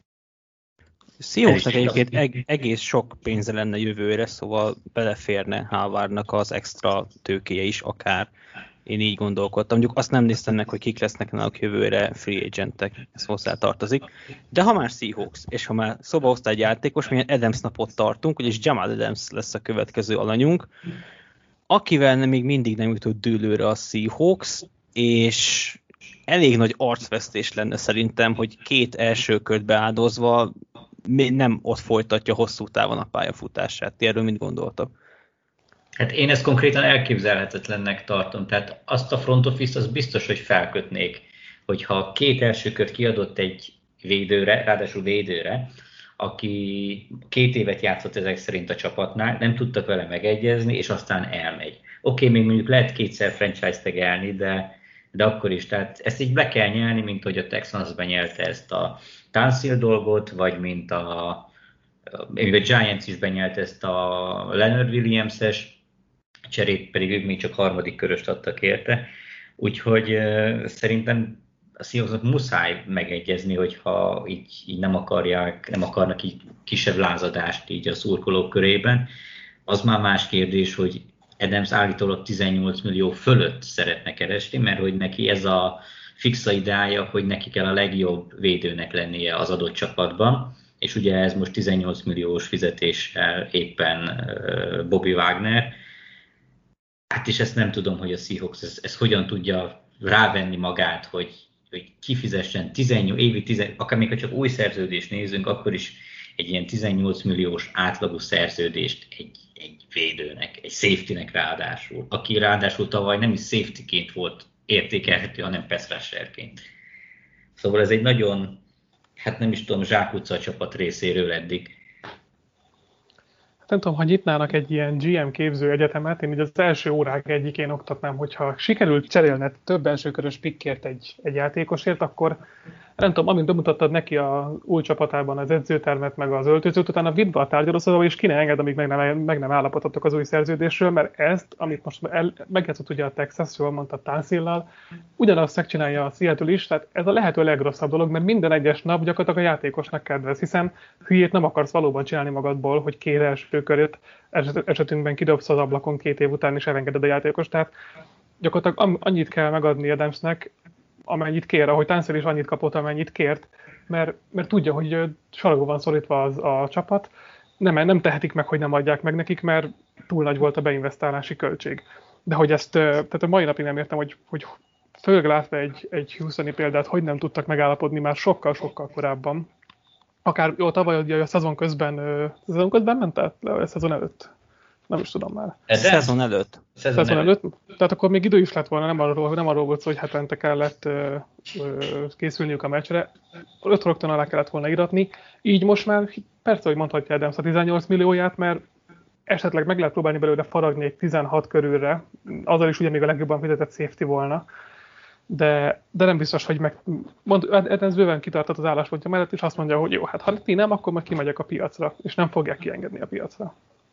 Seahawksnak egyébként egész sok pénze lenne jövőre, szóval beleférne Howardnak az extra tőkéje is akár. Én így gondolkodtam. Mondjuk azt nem néztem meg, hogy kik lesznek náluk jövőre free agentek, ez hozzá tartozik. De ha már Seahawks, és ha már szóba hoztál egy játékos, milyen Adams napot tartunk, ugyanis Jamal Adams lesz a következő alanyunk, akivel még mindig nem jutott dűlőre a Seahawks, és elég nagy arcvesztés lenne szerintem, hogy 2 első kört beáldozva nem ott folytatja hosszú távon a pályafutását. Ti erről mit gondoltak? Hát én ezt konkrétan elképzelhetetlennek tartom. Tehát azt a front office az biztos, hogy felkötnék, hogyha 2 első kört kiadott egy védőre, ráadásul védőre, aki 2 évet játszott ezek szerint a csapatnál, nem tudtak vele megegyezni, és aztán elmegy. Oké, még mondjuk lehet 2-szer franchise tagelni, de akkor is. Tehát ezt így be kell nyelni, mint hogy a Texans benyelte ezt a Tansil dolgot, vagy mint a Giants is benyelte ezt a Leonard Williams-es cserét, pedig ők még csak harmadik köröst adtak érte. Úgyhogy szerintem a Seahawksnak muszáj megegyezni, hogyha így nem akarnak így kisebb lázadást így a szurkolók körében. Az már más kérdés, hogy Adams állítólag 18 millió fölött szeretne keresni, mert hogy neki ez a fixa ideája, hogy neki kell a legjobb védőnek lennie az adott csapatban, és ugye ez most 18 milliós fizetéssel éppen Bobby Wagner. Hát és ezt nem tudom, hogy a Seahawks ezt hogyan tudja rávenni magát, hogy kifizessen akár még ha csak új szerződést nézünk, akkor is egy ilyen 18 milliós átlagú szerződést egy védőnek, egy safetynek ráadásul, aki ráadásul tavaly nem is safetyként volt értékelhető, hanem pass rusherként. Szóval ez egy nagyon, hát nem is tudom, zsákutca a csapat részéről eddig. Nem tudom, ha nyitnának egy ilyen GM képző egyetemet, én ugye az első órák egyikén oktatnám, hogyha sikerült cserélned több elsőkörös pikkért egy játékosért, akkor nem tudom, amint bemutattad neki a új csapatában az edzőtermet, meg az öltözőt, utána vidd be a tárgyalószobába, és ki ne enged, amíg meg nem állapodhatok az új szerződésről, mert ezt, amit most megjátszott ugye a Texas, jól mondta Tansillal, ugyanazt megcsinálja a Seattle is, tehát ez a lehető legrosszabb dolog, mert minden egyes nap gyakorlatilag a játékosnak kedvez, hiszen hülyét nem akarsz valóban csinálni magadból, hogy 2 első köröt esetünkben kidobsz az ablakon 2 év után, és elengeded a játékos, tehát gyakorlatilag annyit kell megadni Adamsnek, amennyit kér, ahogy Táncel is annyit kapott, amennyit kért, mert tudja, hogy sarokba van szorítva a csapat, nem tehetik meg, hogy nem adják meg nekik, mert túl nagy volt a beinvestálási költség. De hogy ezt, tehát a mai napig nem értem, hogy főleg látva egy Houstoni példát, hogy nem tudtak megállapodni már sokkal-sokkal korábban. Akár tavaly a szezon közben ment át? A szezon előtt? Nem is tudom már. Szezon előtt. Szezon előtt? Tehát akkor még idő is lett volna, nem arról volt szó, hogy hetente kellett készülniük a meccsre. 5 rögtön alá kellett volna iratni. Így most már persze, hogy mondhatja Adams a 18 millióját, mert esetleg meg lehet próbálni belőle faragni egy 16 körülre, azzal is ugye még a legjobban fizetett safety volna, de nem biztos, hogy Adams bőven kitartott az álláspontja mellett, és azt mondja, hogy jó, hát ha ti nem, akkor majd kimegyek a piacra, és nem fogják kiengedni a piacra.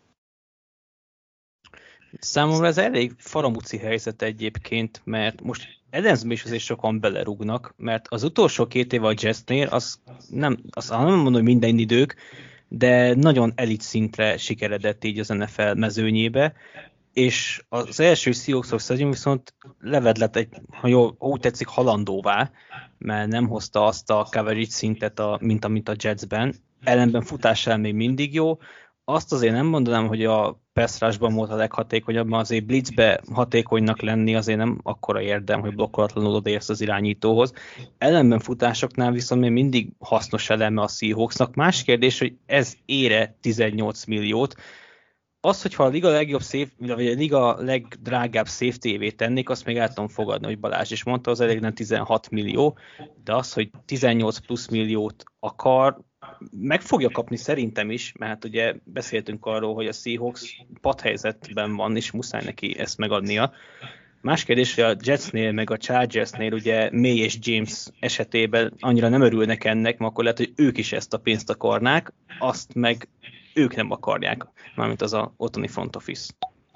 Számomra ez elég faramúci helyzet egyébként, mert most Adamsbe is azért sokan belerúgnak, mert az utolsó 2 éve a Jetsnél, azt nem mondom, hogy minden idők, de nagyon elit szintre sikeredett így az NFL mezőnyébe, és az első Seahawks szezon viszont levedlett ha jól úgy tetszik, halandóvá, mert nem hozta azt a coverage szintet, mint amit a Jetsben. Ellenben futásán még mindig jó. Azt azért nem mondanám, hogy a pass rushban volt a leghatékonyabb, mert azért blitzbe hatékonynak lenni azért nem akkora érdem, hogy blokkolatlanul odaérsz az irányítóhoz. Ellenben futásoknál viszont még mindig hasznos eleme a Seahawksnak. Más kérdés, hogy ez ére 18 milliót. Az, hogyha a liga legjobb vagy a liga legdrágább safety-évé tennék, azt még el tudom fogadni, hogy Balázs is mondta, az elég nem 16 millió, de az, hogy 18 plusz milliót akar, meg fogja kapni szerintem is, mert hát ugye beszéltünk arról, hogy a Seahawks padhelyzetben van, és muszáj neki ezt megadnia. Más kérdés, hogy a Jetsnél, meg a Chargersnél ugye May és James esetében annyira nem örülnek ennek, mert akkor lehet, hogy ők is ezt a pénzt akarnák, azt meg ők nem akarják, mármint az a otthoni front office.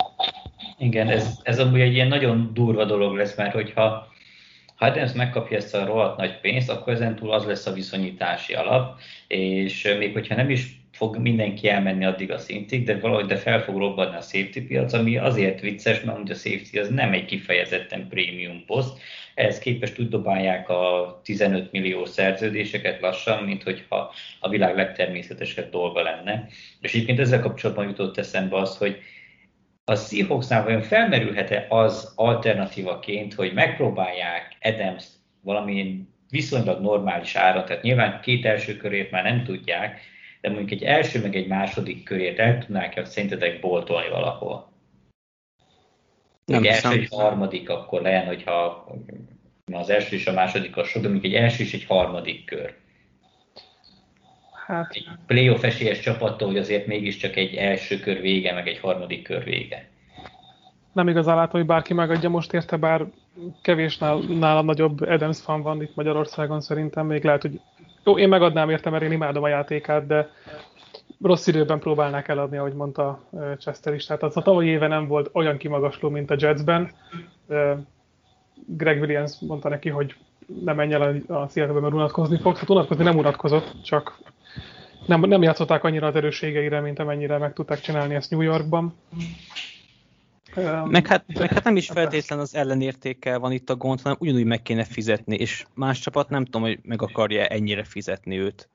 Igen, ez amúgy egy ilyen nagyon durva dolog lesz, mert hogyha Adams megkapja ezt a rohadt nagy pénzt, akkor ezentúl az lesz a viszonyítási alap, és még hogyha nem is fog mindenki elmenni addig a szintig, de valahogy fel fog robbanni a safety piac, ami azért vicces, mert a safety az nem egy kifejezetten prémium poszt, ehhez képest úgy dobálják a 15 millió szerződéseket lassan, mint hogyha a világ legtermészetesebb dolga lenne. És egyébként ezzel kapcsolatban jutott eszembe az, hogy a Seahawksnál vajon felmerülhet-e az alternatívaként, hogy megpróbálják Adams-t valamilyen viszonylag normális áron, tehát nyilván 2 első körét már nem tudják, de mondjuk egy első meg egy második körét el tudnák szerintetek boltolni valahol? Nem egy első, egy harmadik akkor legyen, hogyha az első és a második az sok, de mondjuk egy első és egy harmadik kör. Hát. Egy playoff esélyes csapattól, hogy azért mégiscsak egy első kör vége, meg egy harmadik kör vége. Nem igazán látom, hogy bárki megadja most érte, bár kevés nálam nagyobb Adams fan van itt Magyarországon szerintem. Még lehet, hogy jó, én megadnám érte, mert én imádom a játékát, de rossz időben próbálnák eladni, ahogy mondta Chester is. Tehát az a tavalyi éve nem volt olyan kimagasló, mint a Jetsben. Greg Williams mondta neki, hogy nem menj el a Seattle-ben, mert unatkozni fogsz. Hát unatkozni nem unatkozott, csak nem játszották annyira az erősségeire, mint amennyire meg tudták csinálni ezt New Yorkban. Meg hát nem is feltétlen az ellenértékkel van itt a gond, hanem ugyanúgy meg kéne fizetni, és más csapat nem tudom, hogy meg akarja ennyire fizetni őt.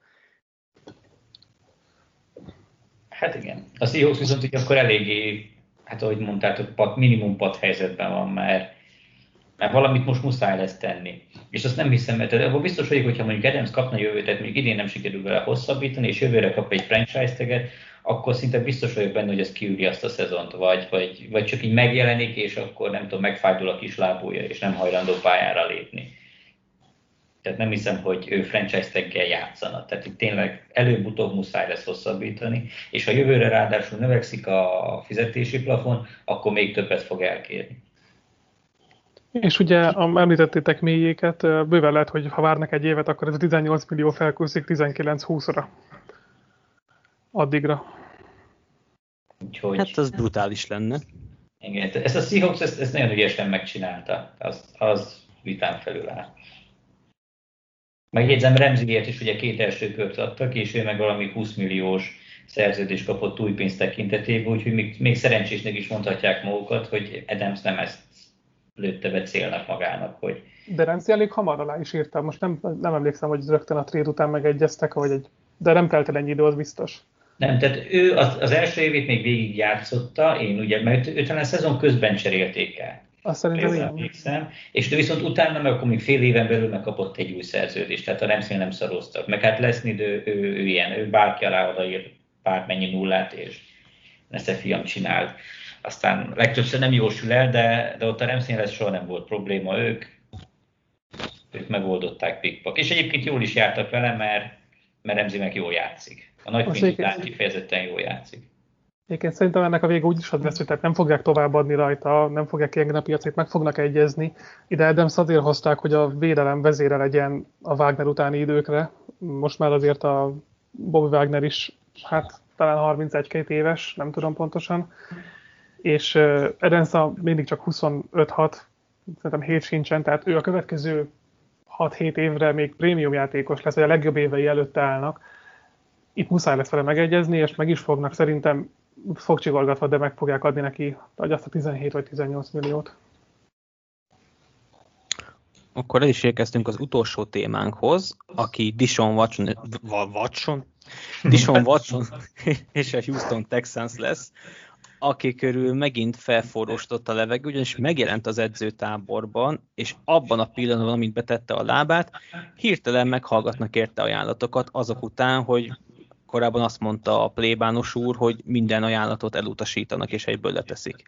Hát igen. A Seahawks viszont ugye akkor eléggé, hát ahogy mondtátok, minimum pad helyzetben van, mert valamit most muszáj lesz tenni. És azt nem hiszem, mert abban biztos vagyok, hogyha mondjuk Adams kapna jövőt, tehát mondjuk idén nem sikerül vele hosszabbítani, és jövőre kap egy franchise taget, akkor szinte biztos vagyok benne, hogy ez kiüli azt a szezont, vagy csak így megjelenik, és akkor nem tudom, megfájdul a kis lábúja, és nem hajlandó pályára lépni. Tehát nem hiszem, hogy ő franchise taggel játszana. Tehát itt tényleg előbb-utóbb muszáj lesz hosszabbítani, és ha jövőre ráadásul növekszik a fizetési plafon, akkor még többet fog elkérni. És ugye említettétek mélyéket, bőven lehet, hogy ha várnak egy évet, akkor ez a 18 millió felkúszik 19-20-ra. Addigra. Úgyhogy... Hát az brutális lenne. Igen, ezt a Seahawks ezt nagyon ügyesen megcsinálta. Az vitán felül áll. Megjegyzem, Ramseyért is ugye 2 első kört adtak, és ő meg valami 20 milliós szerződést kapott új pénz tekintetében, úgyhogy még szerencsésnek is mondhatják magukat, hogy Adams nem ezt lőtte be célnak magának, hogy... De Ramsey elég hamar alá is írta. Most nem emlékszem, hogy rögtön a trade után megegyeztek, de nem telt el ennyi idő, az biztos. Nem, tehát ő az első évét még végig játszotta, mert ő talán a szezon közben cserélték el. Azt szerintem igen. És de viszont utána meg akkor még fél éven belül megkapott egy új szerződést, tehát a Ramsey nem szaroztak. Meg hát Lesney, ő ilyen, ő bárki alá odaír bármennyi nullát, és ezt a fiam csinált. Aztán legtöbbször nem jósul el, de ott a Ramsey-nél soha nem volt probléma, ők megoldották pikpak. És egyébként jól is jártak vele, mert Ramsey meg jól játszik. A nagy után kifejezetten jól játszik. Egyébként szerintem ennek a vége úgy is az lesz, hogy tehát nem fogják továbbadni rajta, nem fogják kiengedni a piacét, meg fognak egyezni. Ide Adams azért hozták, hogy a védelem vezére legyen a Wagner utáni időkre. Most már azért a Bobby Wagner is, hát talán 31-2 éves, nem tudom pontosan. És Adams mindig csak 25-6, szerintem 7 sincsen, tehát ő a következő 6-7 évre még prémium játékos lesz, vagy a legjobb évei előtt állnak. Itt muszáj lesz vele megegyezni, és meg is fognak szerintem fogcsivargatva, de meg fogják adni neki azt a 17 vagy 18 milliót. Akkor el is érkeztünk az utolsó témánkhoz, aki Deshaun Watson és a Houston Texans lesz, aki körül megint felforróstott a levegő, ugyanis megjelent az edzőtáborban, és abban a pillanatban, amint betette a lábát, hirtelen meghallgatnak érte ajánlatokat azok után, hogy korábban azt mondta a plébános úr, hogy minden ajánlatot elutasítanak, és egyből leteszik.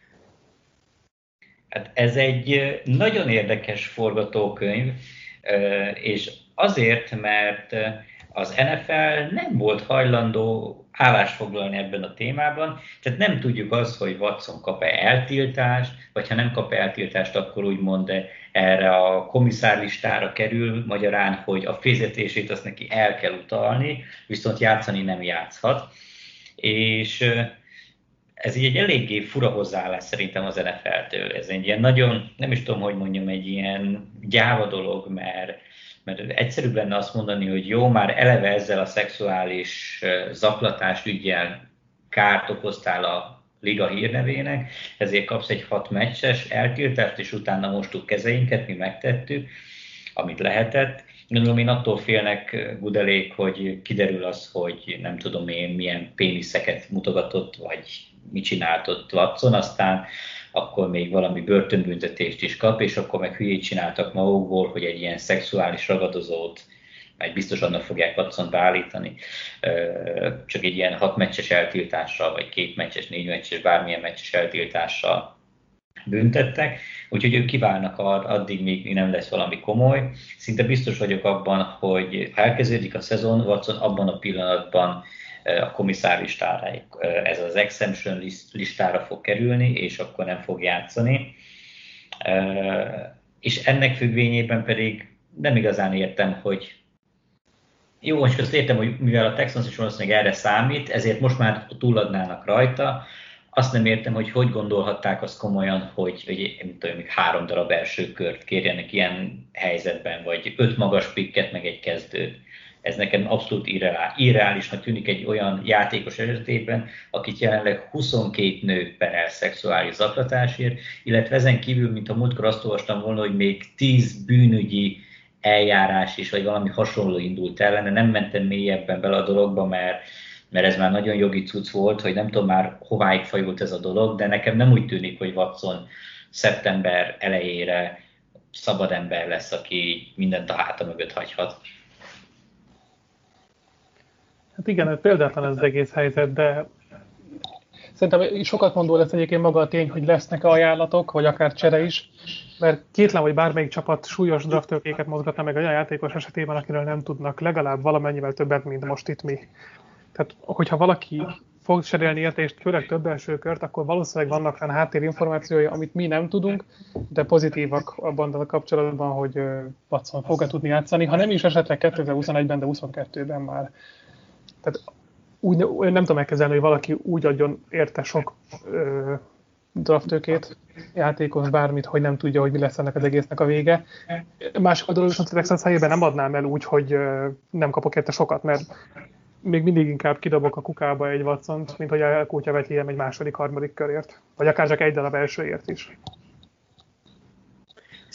Hát ez egy nagyon érdekes forgatókönyv, és azért, mert az NFL nem volt hajlandó állást foglalni ebben a témában, tehát nem tudjuk azt, hogy Watson kap-e eltiltást, vagy ha nem kap eltiltást, akkor úgymond erre a komisszárlistára kerül, magyarán, hogy a fizetését azt neki el kell utalni, viszont játszani nem játszhat. És ez így egy eléggé fura hozzáállás szerintem az NFL-től. Ez egy ilyen nagyon, nem is tudom, hogy mondjam, egy ilyen gyáva dolog, mert egyszerűbb lenne azt mondani, hogy jó, már eleve ezzel a szexuális zaklatás üggyel kárt okoztál a liga hírnevének, ezért kapsz egy 6 meccses eltiltást, és utána mostuk kezeinket, mi megtettük, amit lehetett. Gondolom, én attól félnek Gudelék, hogy kiderül az, hogy nem tudom én milyen péniszeket mutogatott, vagy mit csinált ott Watson, aztán akkor még valami börtönbüntetést is kap, és akkor meg hülyét csináltak magukból, hogy egy ilyen szexuális ragadozót, majd biztos annak fogják Watsont beállítani, csak egy ilyen 6 meccses eltiltással, vagy 2 meccses, 4 meccses, bármilyen meccses eltiltással büntettek, úgyhogy ők kiválnak addig, még nem lesz valami komoly. Szinte biztos vagyok abban, hogy ha elkezdődik a szezon, Watson abban a pillanatban a komisszár listára, ez az exemption listára fog kerülni, és akkor nem fog játszani. És ennek függvényében pedig nem igazán értem, hogy jó, most azt értem, hogy mivel a Texans is valószínűleg erre számít, ezért most már túladnának rajta. Azt nem értem, hogy gondolhatták azt komolyan, hogy nem tudom, még 3 darab első kört kérjenek ilyen helyzetben, vagy 5 magas pikket, meg egy kezdőt. Ez nekem abszolút irreálisnak tűnik egy olyan játékos esetében, akit jelenleg 22 nő perel szexuális zaklatásért, illetve ezen kívül, mint a múltkor azt olvastam volna, hogy még 10 bűnügyi eljárás is, vagy valami hasonló indult ellene. Nem mentem mélyebben bele a dologba, mert ez már nagyon jogi cucc volt, hogy nem tudom már hováig fajult ez a dolog, de nekem nem úgy tűnik, hogy Watson szeptember elejére szabad ember lesz, aki mindent a háta mögött hagyhat. Hát igen, példátlan ez az egész helyzet, de szerintem sokat mondó lesz egyébként maga a tény, hogy lesznek ajánlatok, vagy akár csere is, mert kétlem, hogy bármelyik csapat súlyos drafttőkéket mozgatna meg olyan játékos esetében, akiről nem tudnak legalább valamennyivel többet, mint most itt mi. Tehát, hogyha valaki fog cserélni érte, és főleg több első kört, akkor valószínűleg vannak fenn háttérinformációi, amit mi nem tudunk, de pozitívak abban a kapcsolatban, hogy Watson fog tudni játszani, ha nem is esetleg 2021-ben, de 22-ben már. Tehát úgy, nem tudom elkezdeni, hogy valaki úgy adjon érte sok drafttőkét, játékos, bármit, hogy nem tudja, hogy mi lesz ennek az egésznek a vége. Másik dolog viszont a Texans helyében nem adnám el úgy, hogy nem kapok érte sokat, mert még mindig inkább kidobok a kukába egy Watsont, mint hogy elkútya vetéljem egy második, harmadik körért. Vagy akár csak egy darab elsőért is.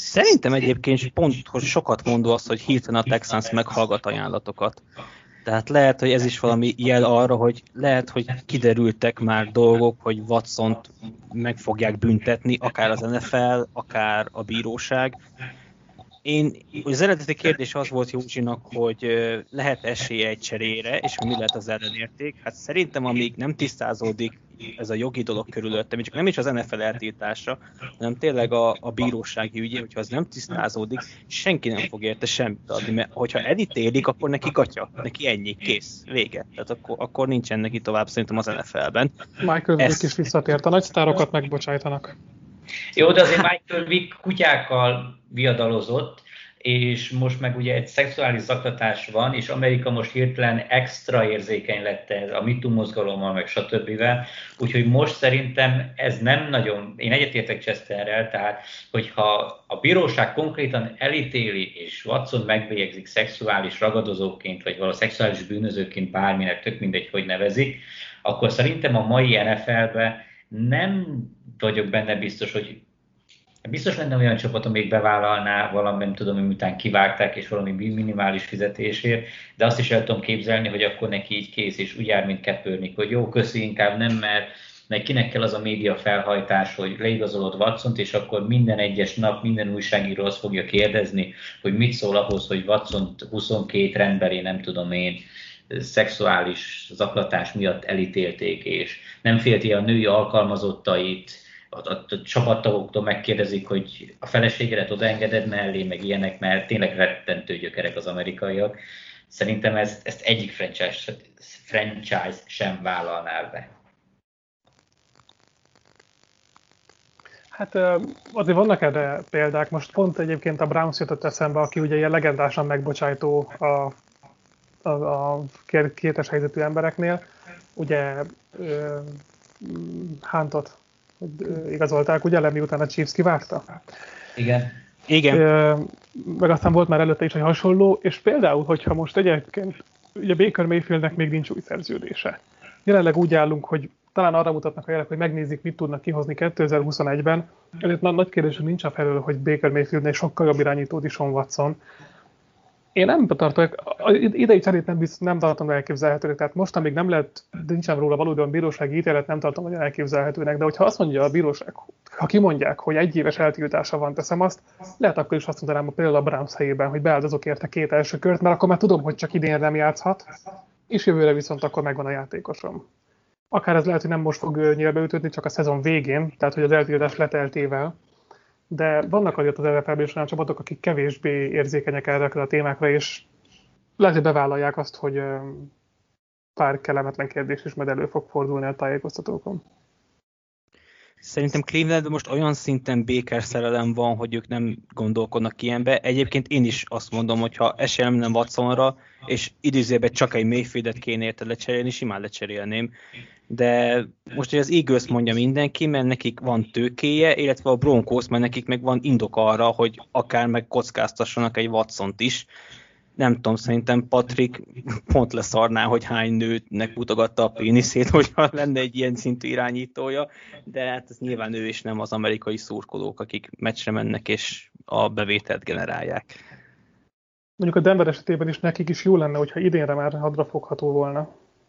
Szerintem egyébként pont, hogy sokat mondó az, hogy hirtelen a Texans meghallgat ajánlatokat. Tehát lehet, hogy ez is valami jel arra, hogy lehet, hogy kiderültek már dolgok, hogy Watsont meg fogják büntetni, akár az NFL, akár a bíróság. Az eredeti kérdés az volt Józsinak, hogy lehet esélye egy cserére, és mi lehet az ellenérték. Hát szerintem, amíg nem tisztázódik ez a jogi dolog körülöttem, csak nem is az NFL eltiltása, hanem tényleg a bírósági ügye, hogyha az nem tisztázódik, senki nem fog érte semmit adni, mert hogyha elítélik, akkor neki gatya, neki ennyi, kész, vége. Tehát akkor nincsen neki tovább szerintem az NFL-ben. Michael Vick is visszatért, a nagy sztárokat megbocsájtanak. Jó, de azért Michael Vick kutyákkal viadalozott, és most meg ugye egy szexuális zaklatás van, és Amerika most hirtelen extra érzékeny lett ez a MeToo mozgalommal, meg stb. Úgyhogy most szerintem ez nem nagyon, én egyetértek Chesterrel, tehát hogyha a bíróság konkrétan elítéli, és Watson megbélyegzik szexuális ragadozóként, vagy valami szexuális bűnözőként, bárminek, tök mindegy, hogy nevezik, akkor szerintem a mai NFL-be nem vagyok benne biztos, hogy biztos lenne olyan csapat, amelyik bevállalná valami, nem tudom, miután kivágták, és valami minimális fizetésért, de azt is el tudom képzelni, hogy akkor neki így kész, és úgy jár, mint Kaepernick, hogy jó, köszi, inkább nem, mert kinek kell az a média felhajtás, hogy leigazolod Watsont, és akkor minden egyes nap minden újságíró azt fogja kérdezni, hogy mit szól ahhoz, hogy Watsont 22 rendbeli, nem tudom én, szexuális zaklatás miatt elítélték, és nem félti a női alkalmazottait, a csapattagoktól megkérdezik, hogy a feleségedet odaengeded mellé, meg ilyenek, mert tényleg rettentő gyökerek az amerikaiak. Szerintem ezt egyik franchise sem vállalná be. Hát azért vannak erre példák. Most pont egyébként a Browns jutott eszembe, aki ugye ilyen legendásan megbocsájtó a kétes helyzetű embereknél. Ugye Huntot igazolták, ugye, miután a Chiefs kivágta? Igen. Meg aztán volt már előtte is egy hasonló, és például, hogyha most egyébként, ugye Baker Mayfieldnek még nincs új szerződése. Jelenleg úgy állunk, hogy talán arra mutatnak a jelek, hogy megnézik, mit tudnak kihozni 2021-ben. Ezért nagy kérdés, hogy nincs a felől, hogy Baker Mayfieldnél sokkal jobb irányító Deshaun Watson. Én nem tartok, idei cserét nem tartom elképzelhetőnek, tehát most, amíg nem lehet, de nincsen róla valóban bírósági ítélet, nem tartom nagyon elképzelhetőnek, de hogyha azt mondja a bíróság, ha kimondják, hogy 1 éves eltiltása van, teszem azt, lehet akkor is azt mondanám például a Browns helyében, hogy beáldozok érte 2 első kört, mert akkor már tudom, hogy csak idén nem játszhat, és jövőre viszont akkor megvan a játékosom. Akár ez lehet, hogy nem most fog nyílbeütődni, csak a szezon végén, tehát hogy az eltiltás leteltével. De vannak azért az NFL-ben is olyan csapatok, akik kevésbé érzékenyek erre a témákra, és lehet, hogy bevállalják azt, hogy pár kellemetlen kérdés is majd elő fog fordulni a tájékoztatókon. Szerintem Clevelandben most olyan szinten Baker szerelem van, hogy ők nem gondolkodnak ilyenbe. Egyébként én is azt mondom, hogy ha esélyem nem Watsonra, és idézőjelben csak egy Mayfieldet kéne érte lecserélni, simán lecserélném. De most, hogy az Eagles mondja mindenki, mert nekik van tőkéje, illetve a Broncos, mert nekik meg van indok arra, hogy akár meg kockáztassanak egy Watsont is. Nem tudom, szerintem Patrick pont leszarná, hogy hány nőnek mutogatta a péniszét, hogyha lenne egy ilyen szintű irányítója, de hát ez nyilván ő is nem az amerikai szurkolók, akik meccsre mennek és a bevételt generálják. Mondjuk a Denver esetében is nekik is jó lenne, hogyha idénre már hadrafogható volna.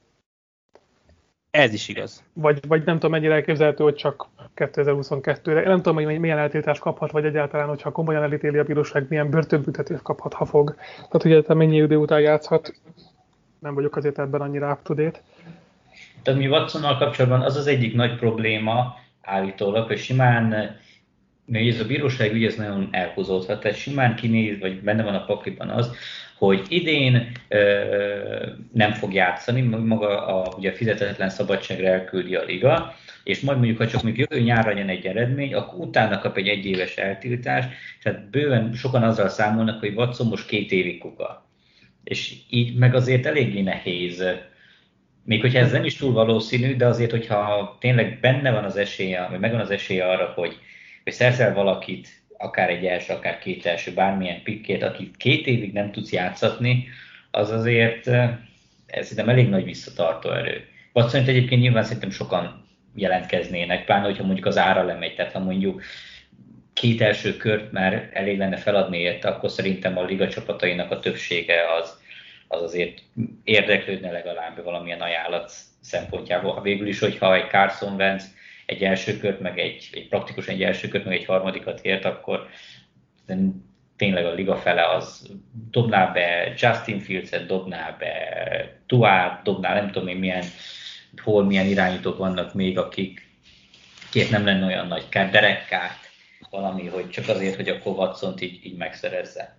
Ez is igaz. Vagy nem tudom, mennyire elképzelhető, hogy csak 2022-re. Én nem tudom, hogy milyen eltiltást kaphat, vagy egyáltalán, hogyha komolyan elítéli a bíróság, milyen börtönbüntetést kaphat, ha fog. Tehát, hogy egyáltalán mennyi idő után játszhat. Nem vagyok azért ebben annyira up-to-date. Tehát mi Watsonnal kapcsolatban az egyik nagy probléma állítólag, hogy simán, mert ez a bíróság ügy ez nagyon elhúzódhat, tehát simán kinéz, vagy benne van a pakliban az, hogy idén nem fog játszani, maga ugye a fizetetlen szabadságra elküldi a liga, és majd mondjuk, ha csak jövő nyárra jön egy eredmény, akkor utána kap egy 1 éves eltiltást, tehát bőven sokan azzal számolnak, hogy Watson most 2 évig kuka. És így meg azért eléggé nehéz, még hogyha ez nem is túl valószínű, de azért, hogyha tényleg benne van az esélye, vagy megvan az esélye arra, hogy szerzel valakit, akár egy első, akár 2 első, bármilyen pikkét, akit 2 évig nem tudsz játszatni, az azért ez szerintem elég nagy visszatartó erő. Watsont egyébként nyilván szerintem sokan jelentkeznének, pláne, hogyha mondjuk az ára lemegy, tehát ha mondjuk 2 első kört már elég lenne feladni érte, akkor szerintem a liga csapatainak a többsége az azért érdeklődne legalább valamilyen ajánlat szempontjából. Ha végül is, hogyha egy Carson Wentz egy első kört, meg egy praktikusan egy első kört, meg egy harmadikat ért, akkor tényleg a liga fele az dobná be Justin Fields-et, dobná be Tuát, dobná nem tudom én milyen irányítók vannak még, akik nem lenne olyan nagy kár, Derek Carr, valami, hogy csak azért, hogy akkor Watsont így megszerezze.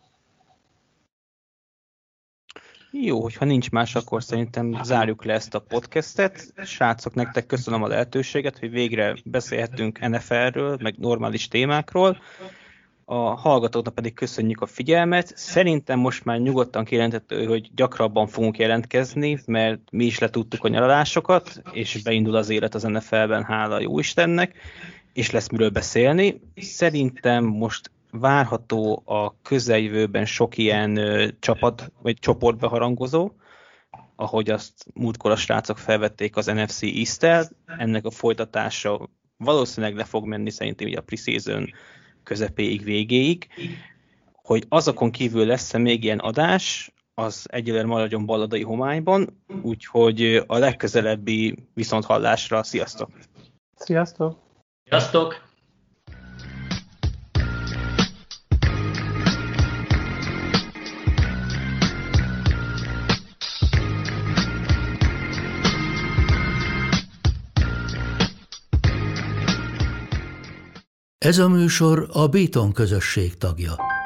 Jó, hogyha nincs más, akkor szerintem zárjuk le ezt a podcastet. Srácok, nektek köszönöm a lehetőséget, hogy végre beszélhetünk NFL-ről, meg normális témákról. A hallgatóknak pedig köszönjük a figyelmet. Szerintem most már nyugodtan kijelenthető, hogy gyakrabban fogunk jelentkezni, mert mi is letudtuk a nyaralásokat, és beindul az élet az NFL-ben, hála jó Istennek, és lesz miről beszélni. Szerintem most várható a közeljövőben sok ilyen csapat vagy csoportbeharangozó, ahogy azt múltkor a srácok felvették az NFC East-tel. Ennek a folytatása valószínűleg le fog menni szerintem a preseason közepéig, végéig. Hogy azokon kívül lesz-e még ilyen adás, az egyelőre maradjon balladai homályban, úgyhogy a legközelebbi viszonthallásra, sziasztok! Sziasztok! Sziasztok! Ez a műsor a Béton közösség tagja.